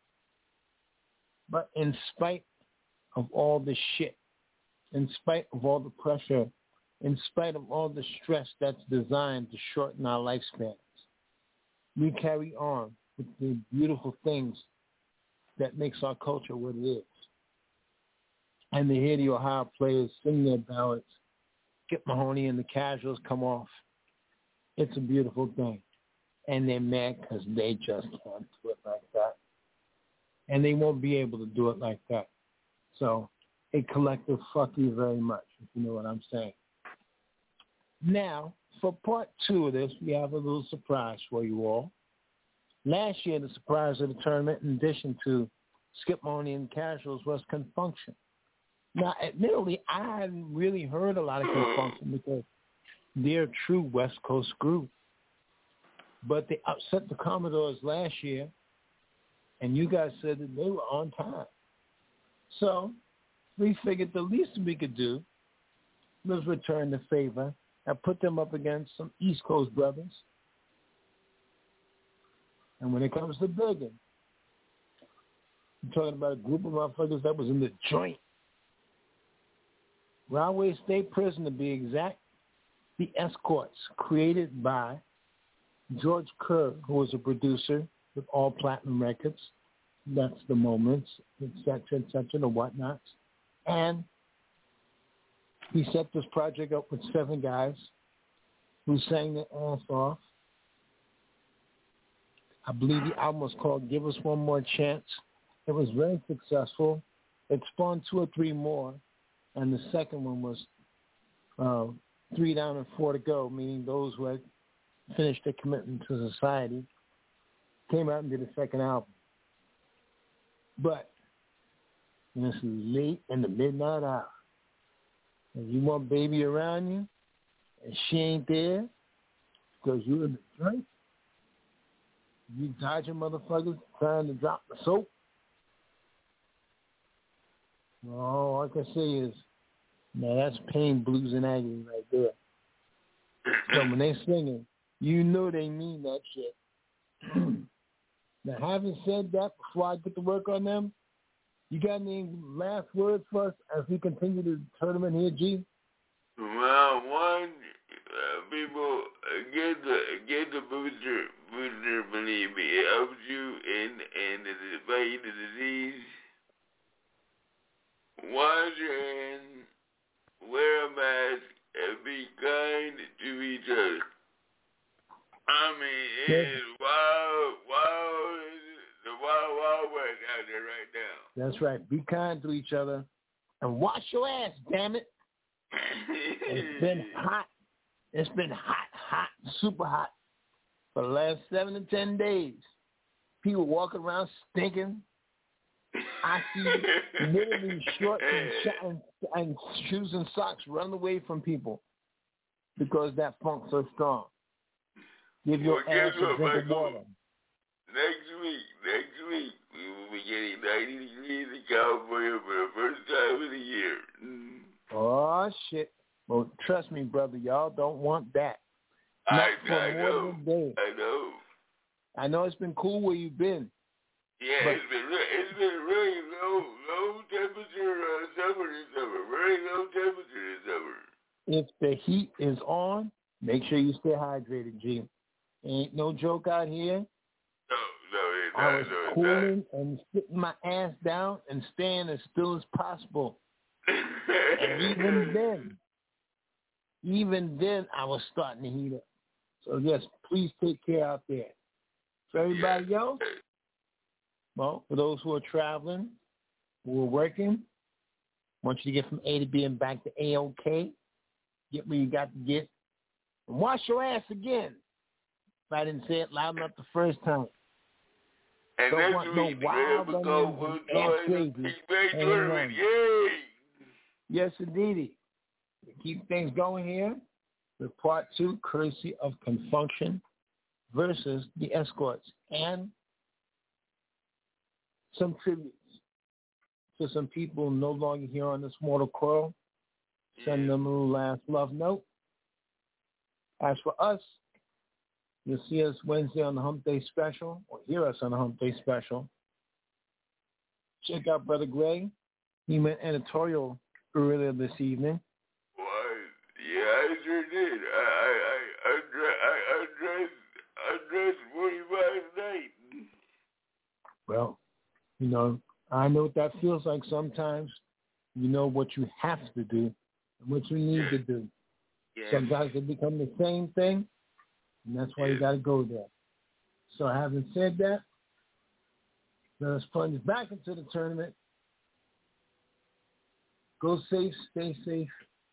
C: But in spite of all the shit, in spite of all the pressure, in spite of all the stress that's designed to shorten our lifespans, we carry on with the beautiful things that makes our culture what it is. And to hear the Ohio players sing their ballads, Skip Mahoney and the Casuals come off, it's a beautiful thing. And they're mad because they just can't do it like that. And they won't be able to do it like that. So a collective fuck you very much, if you know what I'm saying. Now, for part two of this, we have a little surprise for you all. Last year, the surprise of the tournament, in addition to Skip Mahoney and the Casuals, was Confunction. Now, admittedly, I hadn't really heard a lot of Confunction because they're a true West Coast group. But they upset the Commodores last year, and you guys said that they were on time. So we figured the least we could do was return the favor and put them up against some East Coast brothers. And when it comes to begging, I'm talking about a group of motherfuckers that was in the joint. Rahway State Prison, to be exact, the Escorts, created by George Kerr, who was a producer with All Platinum Records, That's the Moments, et cetera, et cetera, the whatnots. And he set this project up with seven guys who sang their ass off. I believe the album was called Give Us One More Chance. It was very successful. It spawned two or three more, and the second one was uh, Three Down and Four to Go, meaning those who had finished their commitment to society, came out and did a second album. But this is late in the midnight hour. If you want baby around you, and she ain't there because you're in the joint, you dodging motherfuckers trying to drop the soap. All I can say is, now that's pain, blues, and agony right there. So when they singing, you know they mean that shit. Now, having said that, before I get to work on them, you got any last words for us as we continue the tournament here, G?
G: Well, one, uh, people, uh, get the get the booster, booster, believe me, it helps you in, in the fight the disease. Wash your hands, wear a mask, and be kind to each other. I mean, it is wild, wild, the wild, wild west out there right now.
C: That's right. Be kind to each other and wash your ass, damn it. It's been hot. It's been hot, hot, super hot for the last seven to ten days. People walking around stinking. I see literally shorts and, sh- and, and shoes and socks running away from people because that funk's so strong. Give your
G: Well,
C: ass
G: guess
C: a
G: what,
C: drink of
G: Michael?
C: water.
G: Next week, next week, we will be getting ninety degrees in California for the first time in a year. Mm.
C: Oh, shit. Well, trust me, brother, y'all don't want that.
G: I,
C: Not for
G: I
C: more
G: know.
C: than a day.
G: I know.
C: I know it's been cool where you've been.
G: Yeah,
C: But-
G: it's been re- it's been really low low temperature uh, summer this summer. Very low temperature this summer.
C: If the heat is on, make sure you stay hydrated, G. Ain't no joke out here.
G: No, no, it's
C: I
G: not.
C: was
G: No, it's
C: cooling and sitting my ass down and staying as still as possible.
G: not.
C: And even then, even then, I was starting to heat up. So, yes, please take care out there. For everybody
G: Yeah.
C: else, well, for those who are traveling, who are working, I want you to get from A to B and back to A-OK. Get where you got to get. And wash your ass again. If I didn't say it loud enough the first time.
G: And
C: Don't
G: next
C: want no
G: week, the
C: wild
G: episode
C: onions
G: will
C: and
G: join
C: ass
G: the
C: crazy.
G: Big Bang
C: Ain't
G: Tournament.
C: none.
G: Yay!
C: Yes, indeedy. To keep things going here, with part two, courtesy of Confunction versus the Escorts, and some tributes to some people no longer here on this mortal coil. Send them a little last love note. As for us, you'll see us Wednesday on the Hump Day Special, or hear us on the Hump Day Special. Check out Brother Gray. He went editorial earlier this evening.
G: Why? Yeah, I sure did. I I I undressed I undressed undressed forty-five night.
C: Well, you know, I know what that feels like sometimes. You know what you have to do and what you need to do.
G: Yes.
C: Sometimes they become the same thing, and that's why you got to go there. So having said that, let us plunge back into the tournament. Go safe, stay safe.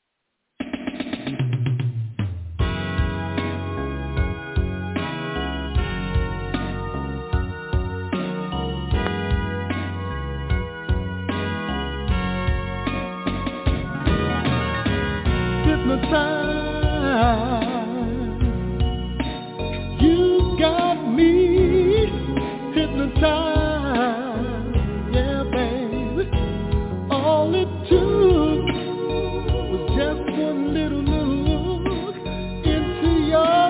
E: Hypnotized, you got me hypnotized, yeah, baby. All it took was just one little look into your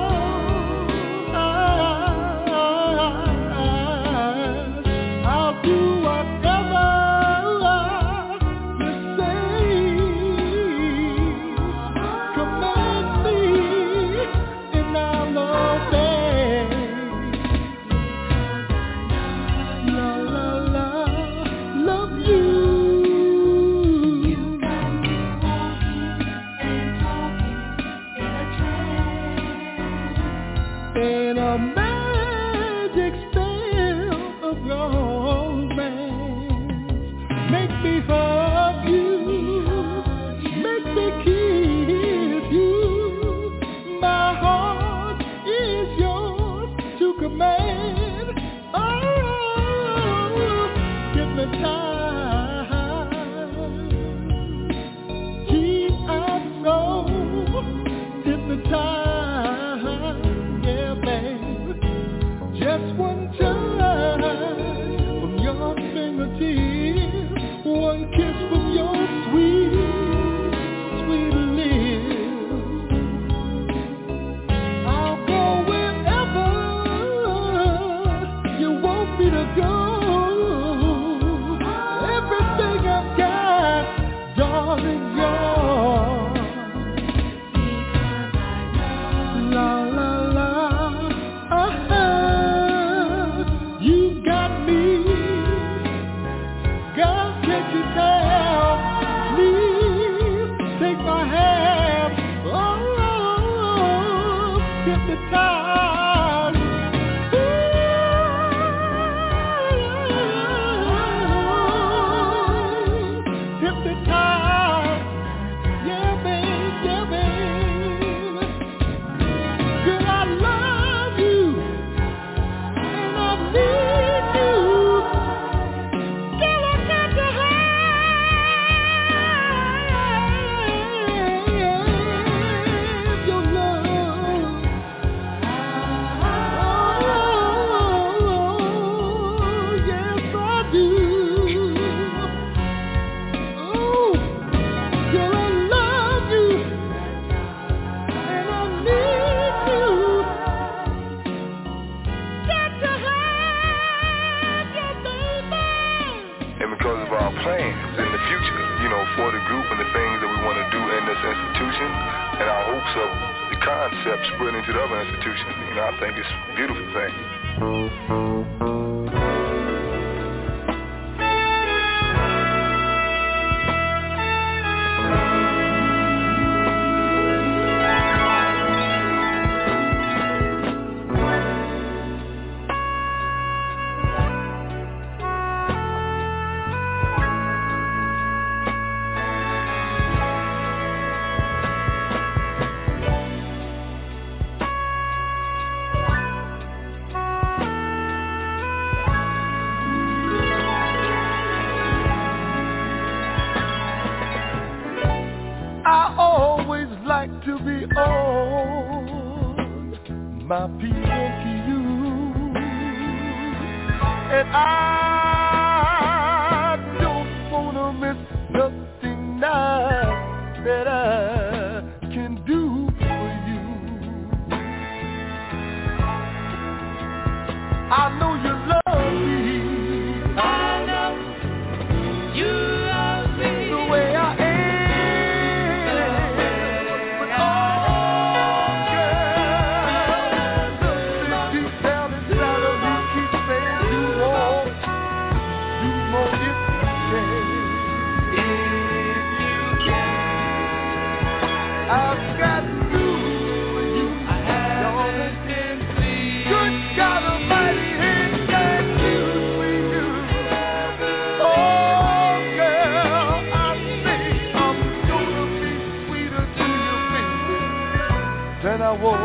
E: eyes. I'll do whatever you say. Command me, and I'll obey. La la la, love you. You got me walking and talking in a trance. In a magic spell of romance. Make me hug you, make me kiss you. My heart is yours to command. Oh, hypnotized. Gee, I'm so hypnotized. Yeah, babe. Just one touch from your fingertips, one kiss from your sweet, sweet lips. I'll go wherever you want me to go. Everything I've got, darling, yours. La la la, uh-huh. You got me. God, take you down. Please take my hand. Oh, hypnotized. Ooh,
H: concept spread into the other institutions. You know, I think it's a beautiful thing.
I: To be on my P N Q, and I don't wanna miss nothing now that I can do for you. I know you love me. I know you love me the way I am. Than I was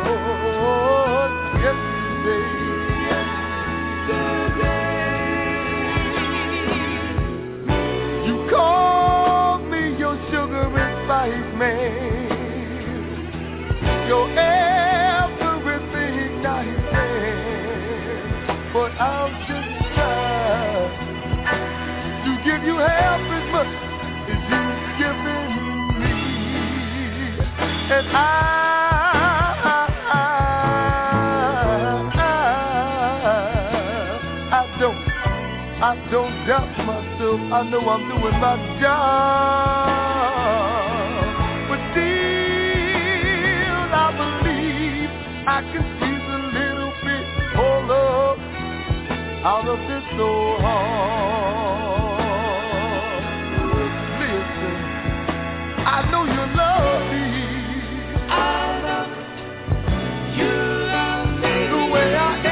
I: yesterday. You called me your sugar and spice man, your everything nice man. But I'm just trying to give you half as much as you've given me, and I. I don't doubt myself, I know I'm doing my job. But still, I believe I can squeeze a little bit more love out of this old heart. Listen, I know you love me. I love you, love me the way I am.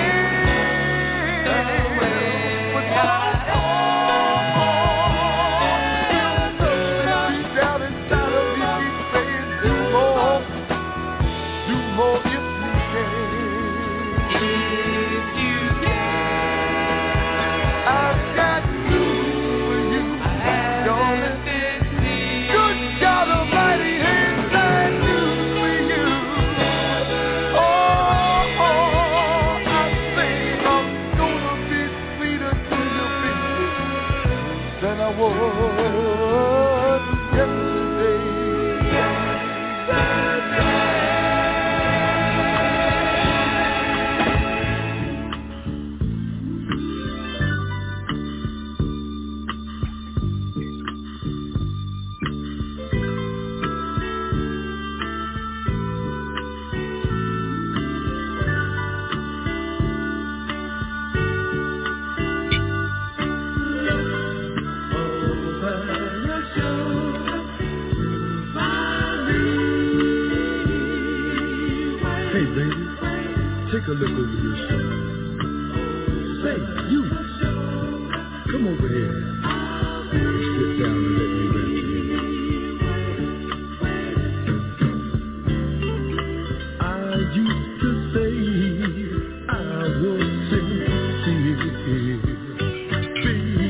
J: Take a look over your shoulder. Say, you, come over here and sit down and let me rest you. I used to say I was sincere, baby,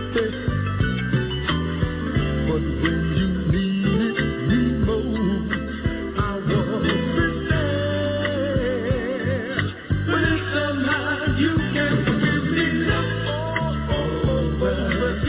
J: but when you needed me most, I wasn't there. But somehow you can give me love all over.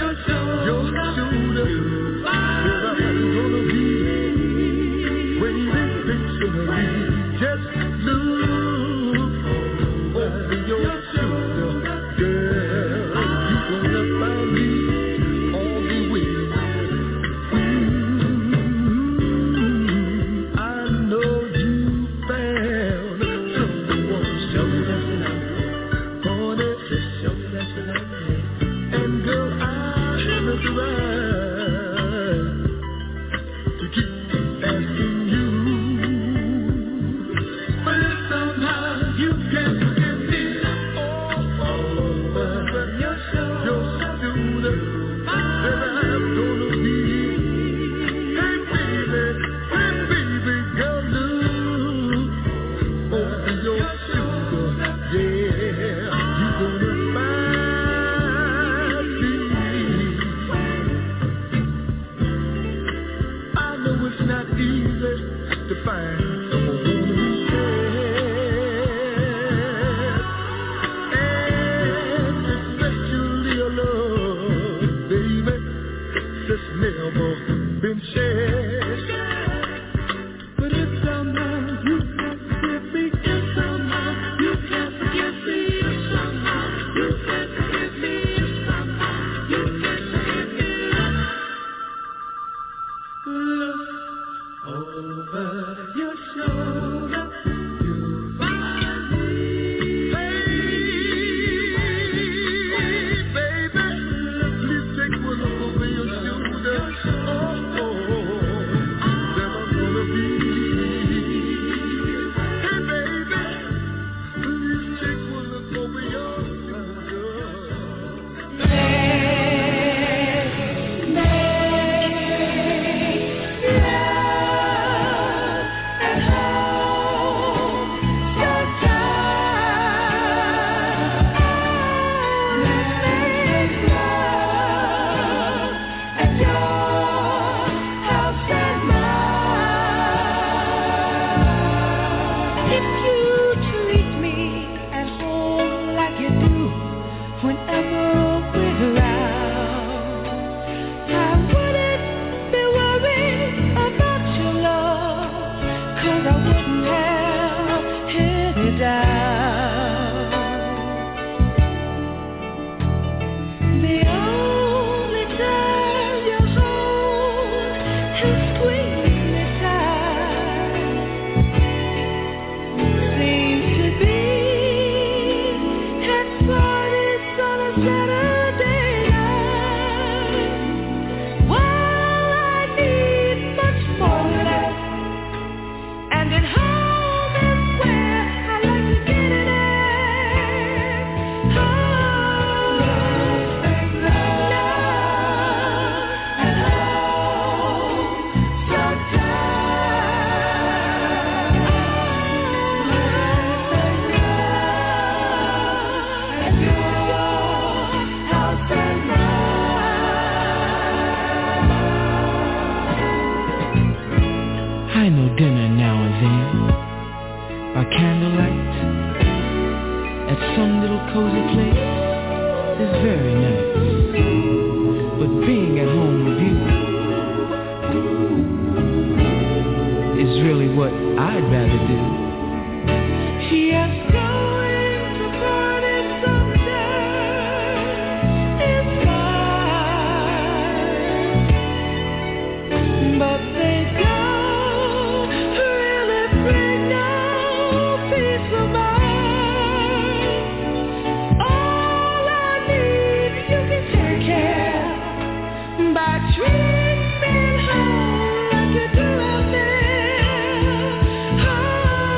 F: Treat me how like you do out there.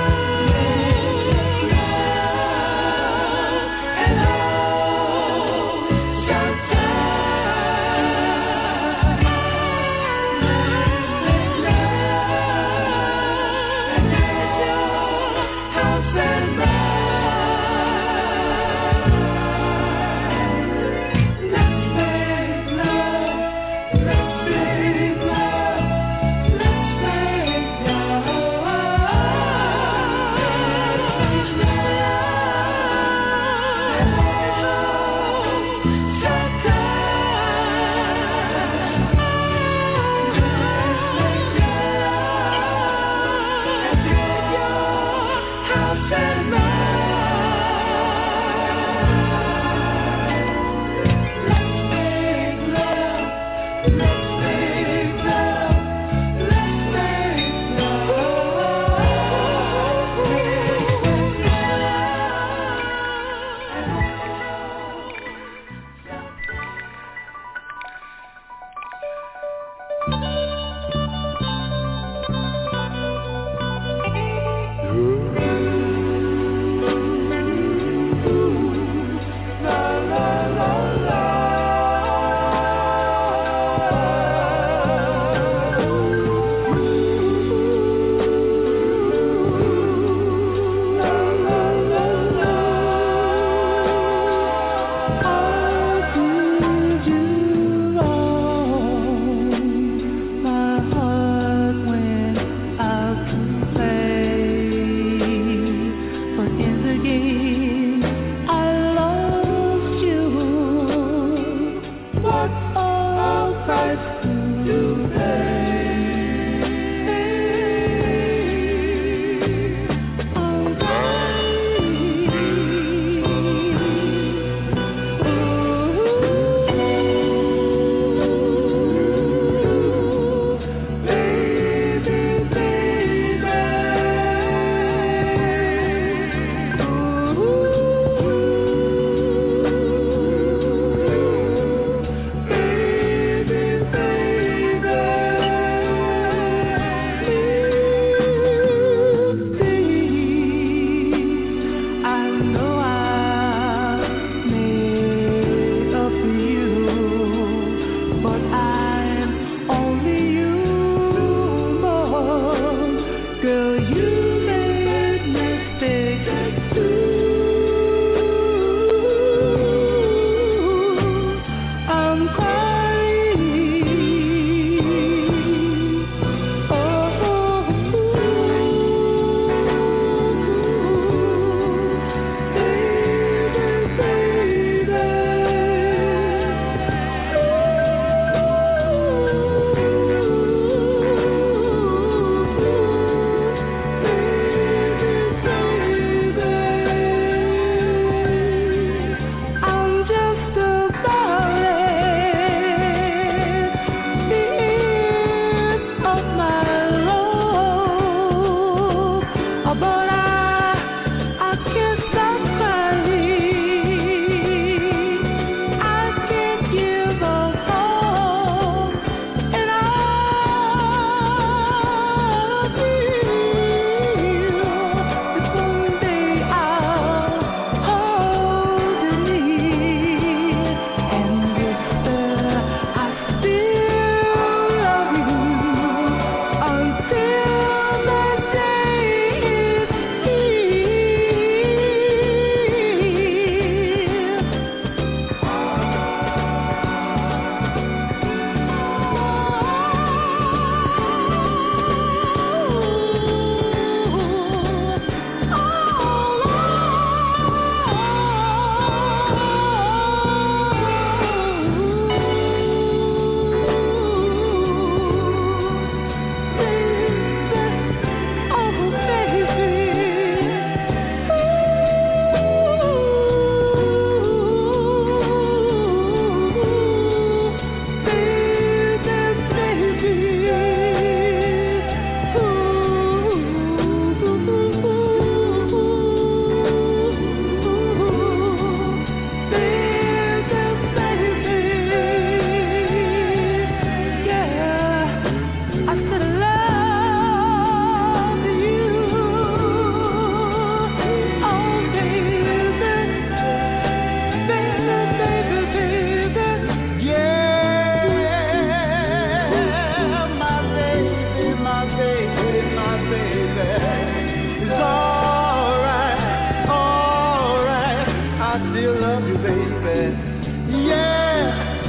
I: still love you, baby. Yeah,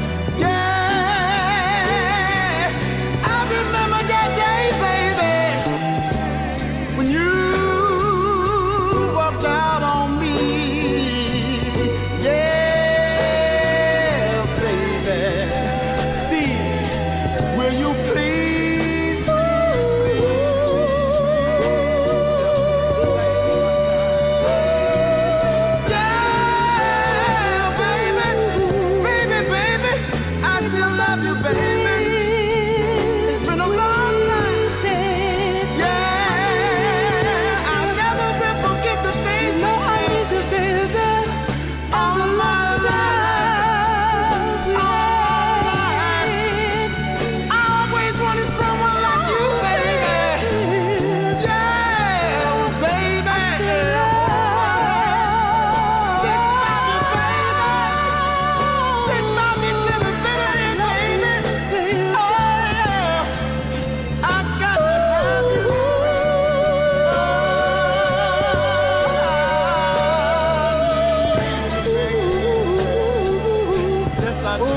I: yeah. I remember that day, baby, when you walked out on me. Yeah, baby. See, will you please? Yeah, baby, baby, baby, I still love you, baby. It's been a long time. Yeah, I'll never will forget the things I used to say all my life. I always wanted someone like you, baby. Yeah, baby. Sit by me, baby. Sit by me, baby, baby. Oh, yeah. I got to have you. Yes, I do.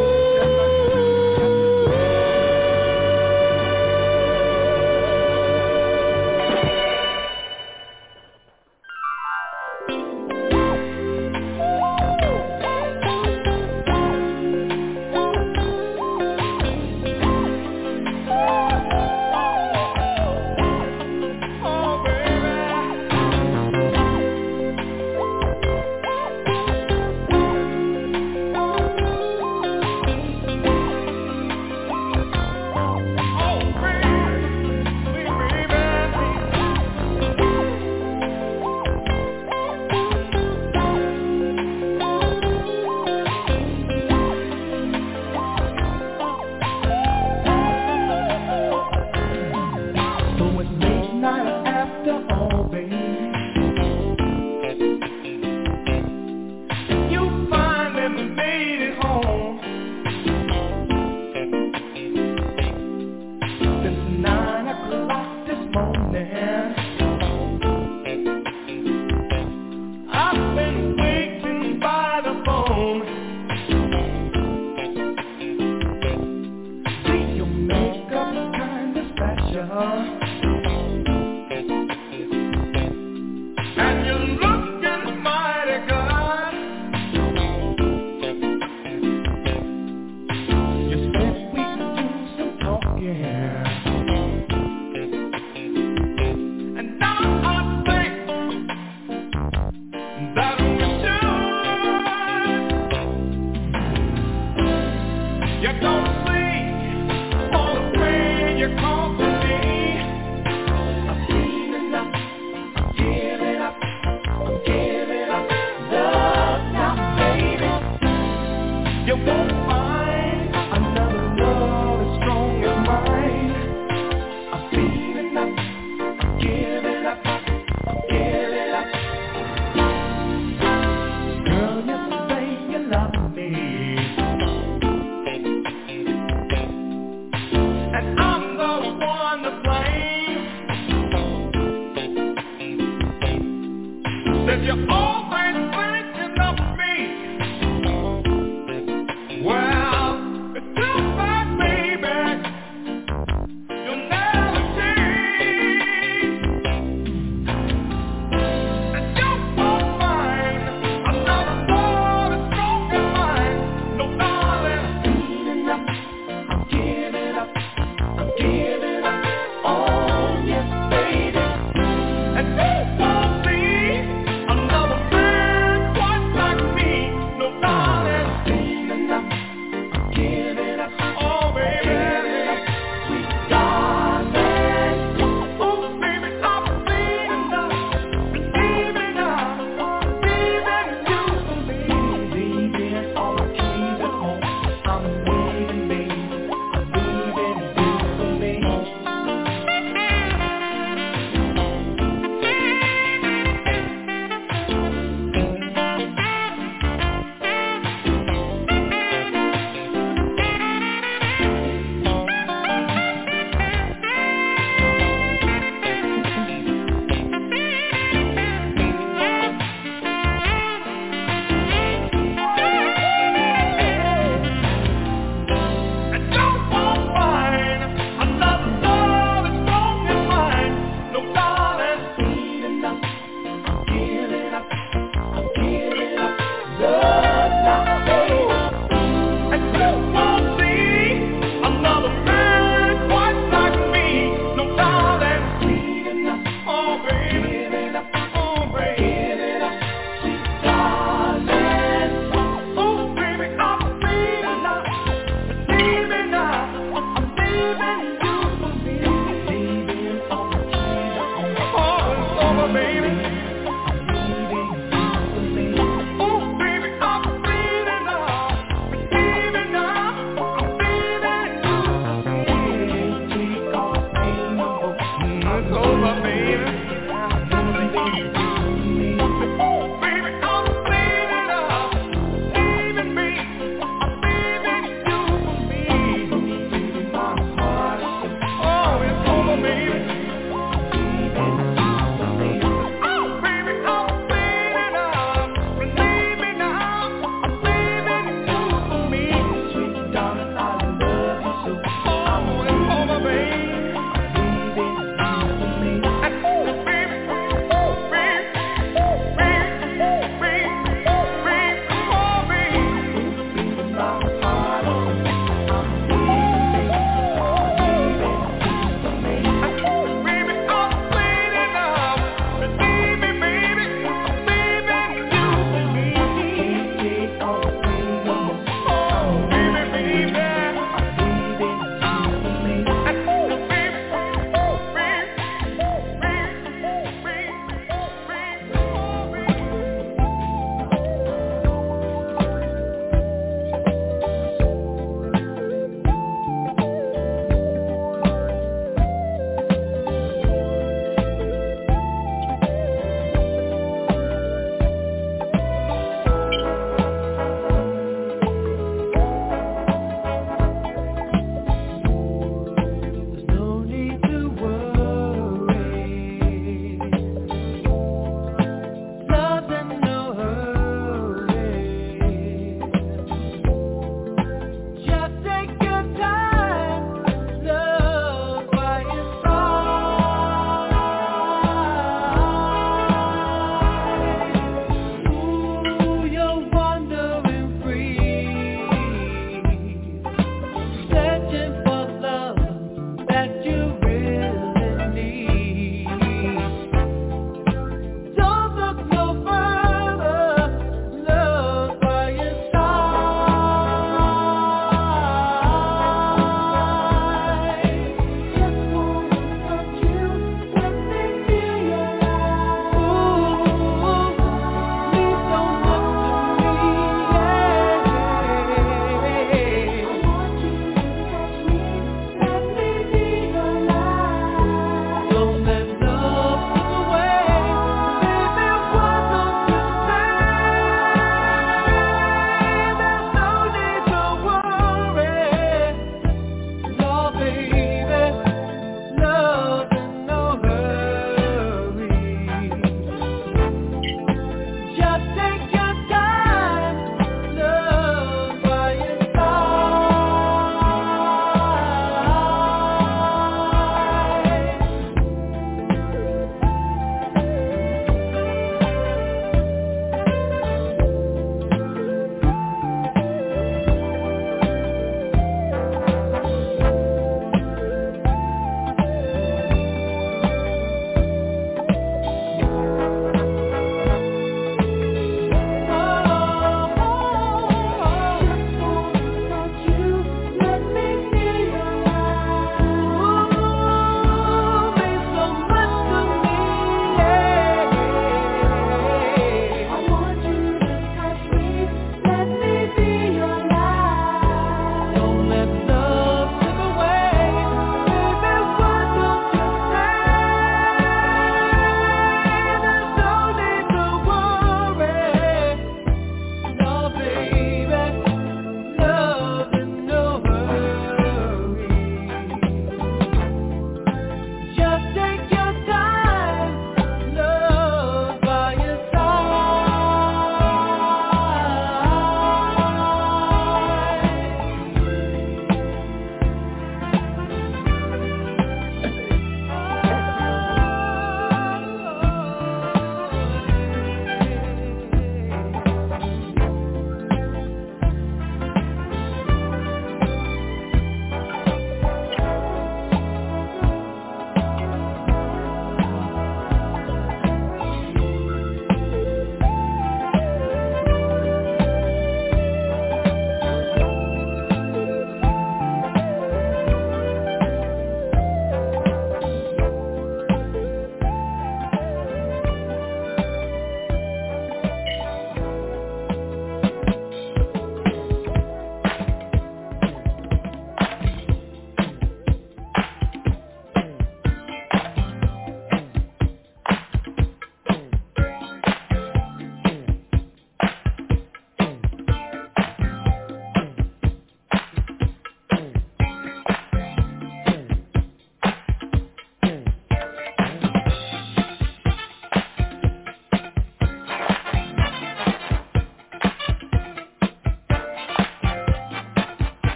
I: Oh, baby. Oh, baby, So it's late night after all, baby. You finally made it home. Since nine o'clock this morning, I've been waiting by the phone. See, your makeup kinda special, and you're looking mighty good. You said we could do some talking, and now I think that we should. You don't see all the pain you caused to me. I've seen enough. I'm giving up. I'm giving up. Love now, baby. You won't find another love as strong as mine. I'm feeling up. I'm giving up. I'm giving up. Girl, you say you love me, and I'm the one to blame. That you're always thinking of me. Well, it's too bad, baby. You'll never change, and you won't find another one as strong as mine. No, darling, I'm feeling up. I'm giving up. I'm giving up. Oh, yes, baby. And you won't see another man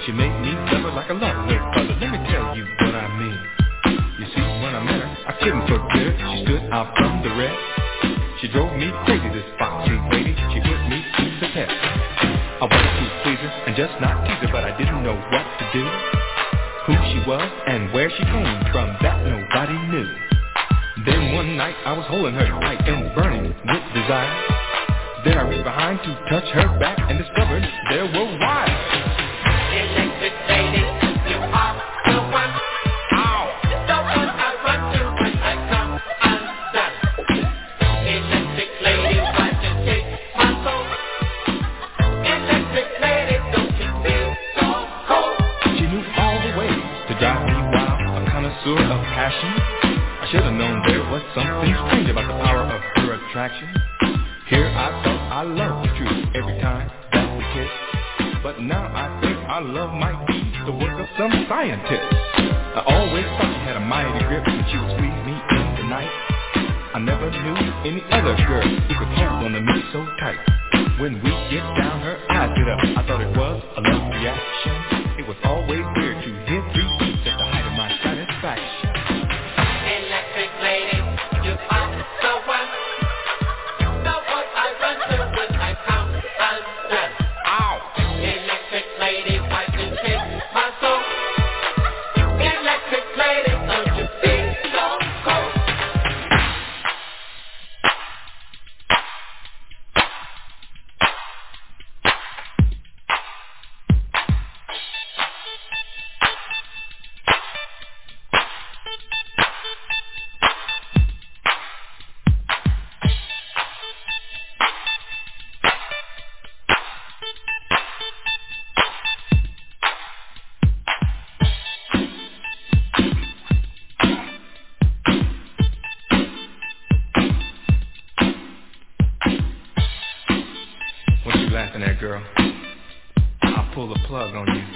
K: She made me love her like a lovely brother. Let me tell you what I mean. You see, when I met her, I couldn't forget her. She stood out from the rest. She drove me crazy, this foxy lady. She put me to the test. I wanted to please her and just not tease her, but I didn't know what to do. Who she was and where she came from, that nobody knew. Then one night I was holding her tight and burning with desire. Then I reached behind to touch her back and discovered there were wires.
I: Electric lady, you are the one. Ow. The one I run to when I come undone. Electric lady, why you take my soul? Electric lady, don't you feel so cold?
K: She knew all the ways to drive me wild, a connoisseur of passion. I should have known there was something strange about the power of her attraction. Here I thought our love was true every time that we kissed, but now I think our love might be the work of some scientist. I always thought she had a mighty grip when she would squeeze me in the night. I never knew any other girl who could hold on to me so tight. When we get down, her eyes lit up. I thought it was a love reaction. It was always weird to hear three beats at the height of my satisfaction.
I: Electric lady, you are the one. The one I run to when I come undone.
K: Ow!
I: Electric lady, why you take my soul? Electric lady, don't you feel so cold?
K: What you laughing at, girl? I'll pull the plug on you.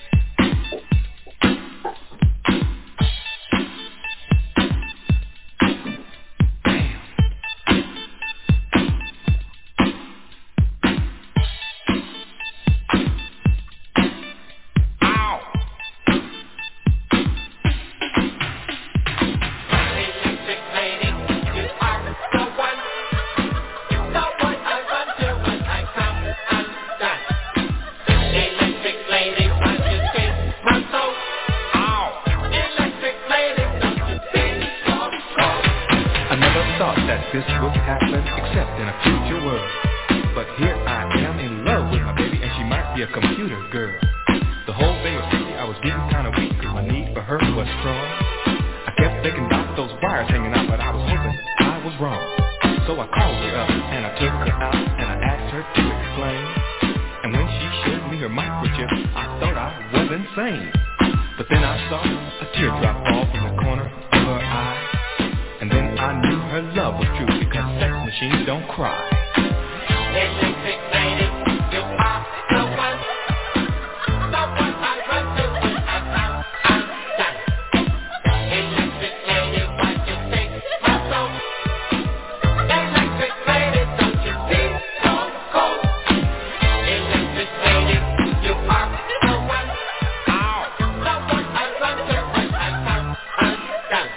I: Electric lady, you are the one. The one I run to when I come undone. Electric lady, why you take my soul? Electric lady, don't you feel so cold?
K: I never thought that this would happen except in a future world. But here I am in love with my baby, and she might be a computer girl. The whole day was tricky, I was getting kinda weak, cause my need for her was strong. I kept thinking about those wires hanging out, but I was hoping I was wrong. So I called her up, and I took her out, and I asked her to explain. And when she showed me her microchip, I thought I was insane. But then I saw a teardrop fall from the corner of her eye. And then I knew her love was true, because sex machines don't cry.
I: Electric lady, you are the one. The one I run to when I come undone. Electric lady, why you take my soul? Electric lady, don't you feel so cold? Electric lady, you are the one. The one I run to when I come undone.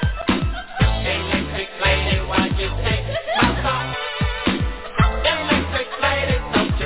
I: Electric lady, why you take my soul? Electric lady, don't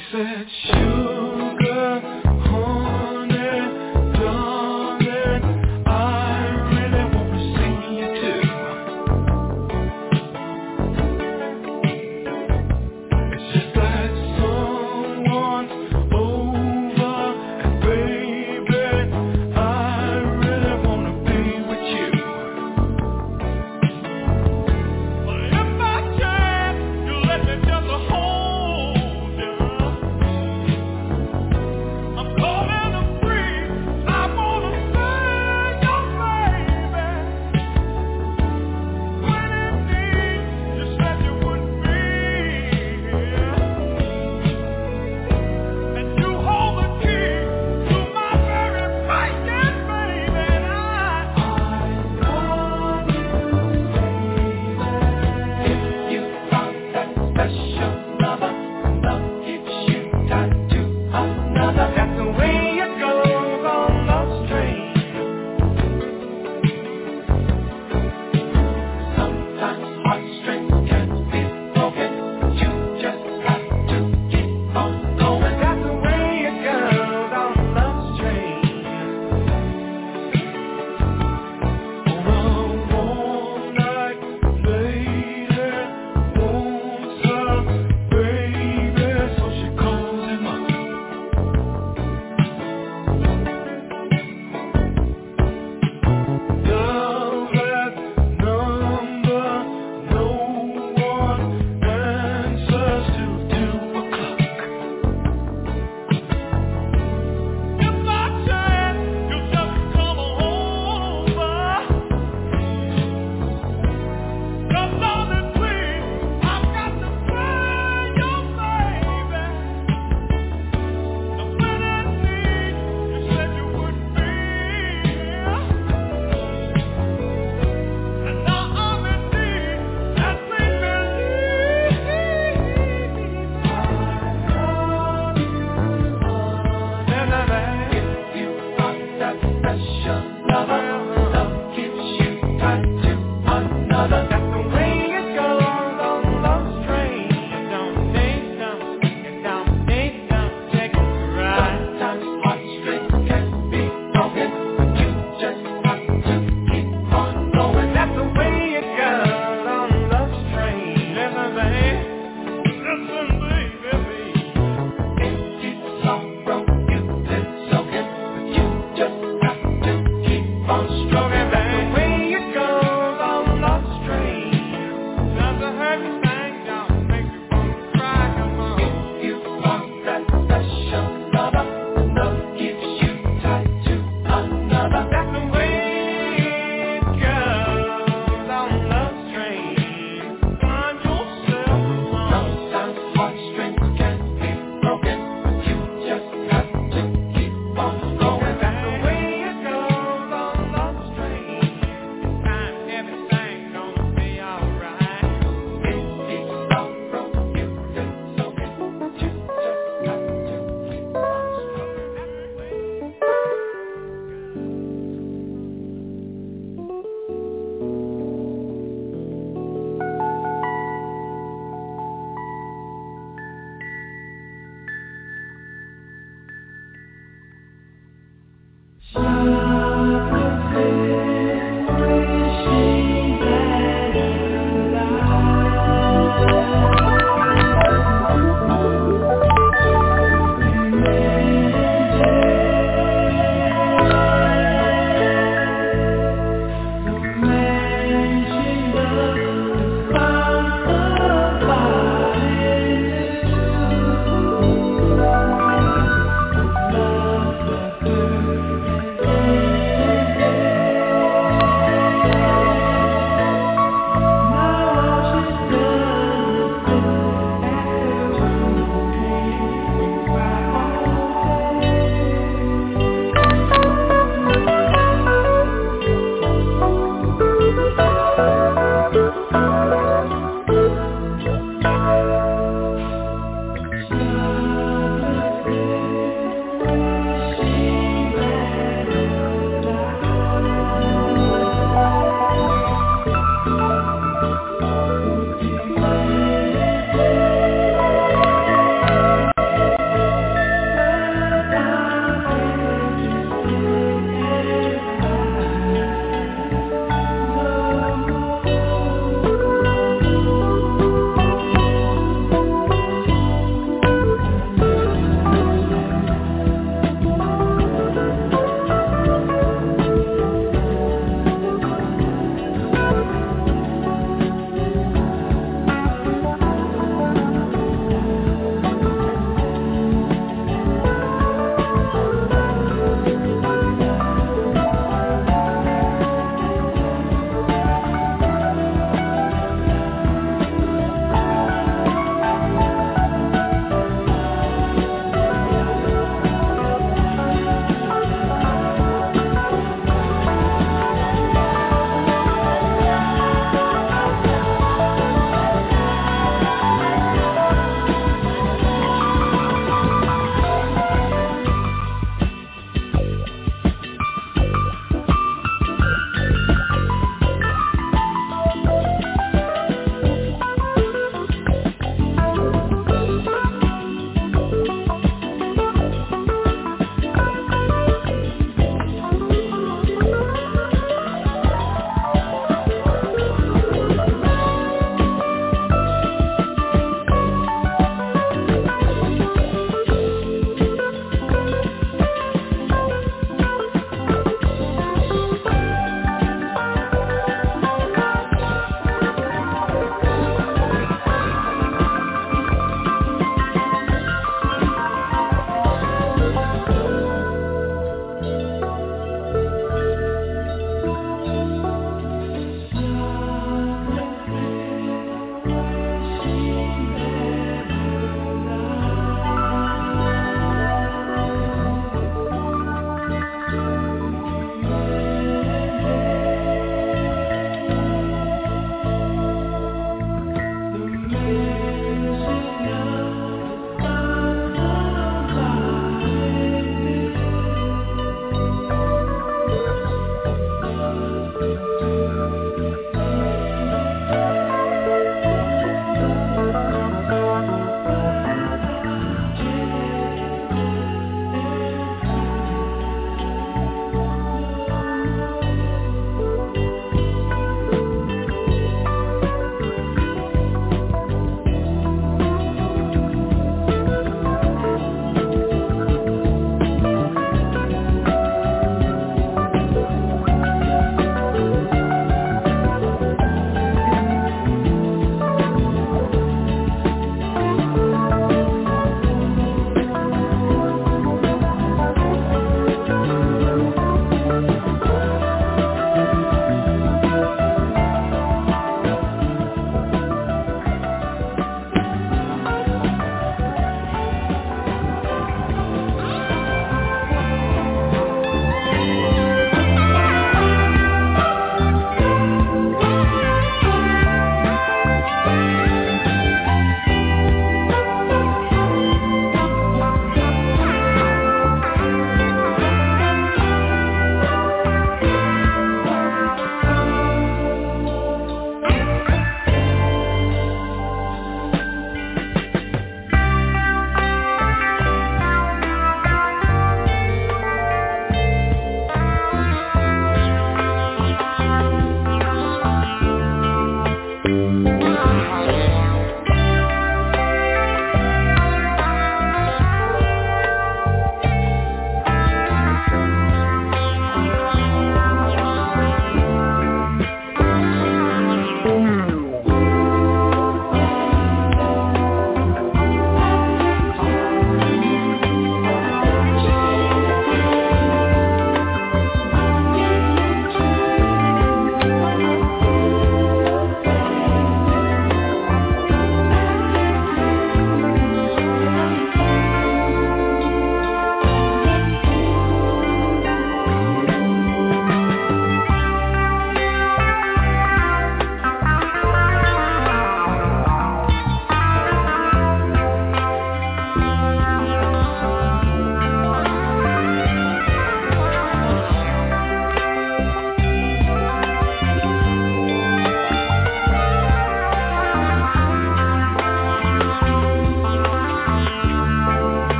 I: said, sugar, honey, darling, I really want to see you too. It's just that someone's over, and baby, I really want to be with you. Well, if I can, you let me just hold you. I'm calling them free. I wanna say your baby. When in need, you said you would be here. And you hold the key to my very fighting baby. And I, I love you, baby. If you found that special lover, love keeps you tied to another. That's the way it goes on Love Train. Sometimes heartstrings can be broken, but you just got to keep on going. That's the way it goes on Love Train. On a warm night, lady wants her baby, so she calls him up. Dial that number, no one answers till two o'clock. If I can, you just come over. Just on this plea, I've got to play your baby. And when in need, you said you would be here. And now I'm in need, and please believe I love you. If you found that special lover, love keeps you tied to another. That's the way it goes on Love Train. Don't take some, don't take some, take a ride. Sometimes heartstrings can be broken, but you just have to keep on going. That's the way it goes on Love Train. Listen, baby. Listen, baby. If you sorrow, you've been soaking, but you just have to keep on stroking. That's the way it goes on Love Train. Doesn't hurt me, thing, don't make me wanna cry, come on. If you want that special lover, love keeps you tied to another. That's the way it goes on Love Train. Find yourself alone. Sometimes heartstrings can be broken, but you just have to keep on going. That's the way it goes on Love Train. Time everything's gonna be alright. If you sorrow, you've been soaking, but you just have to keep on stroking. That's the way it Love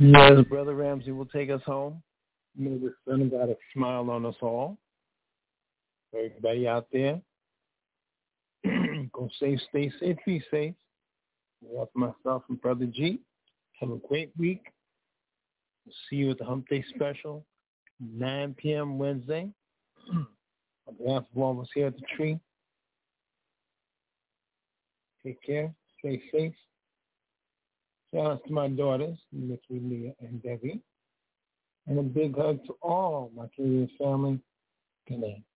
C: Yes, Brother Ramsey will take us home. May the sun got a smile on us all. Everybody out there, go safe, stay safe, be safe. That's myself and Brother G. Have a great week. See you at the Hump Day Special, nine p.m. Wednesday. On behalf of all of us here at the tree, take care, stay safe. Shout out to my daughters, Nikki, Leah, and Debbie. And a big hug to all my Canadian family. Good night.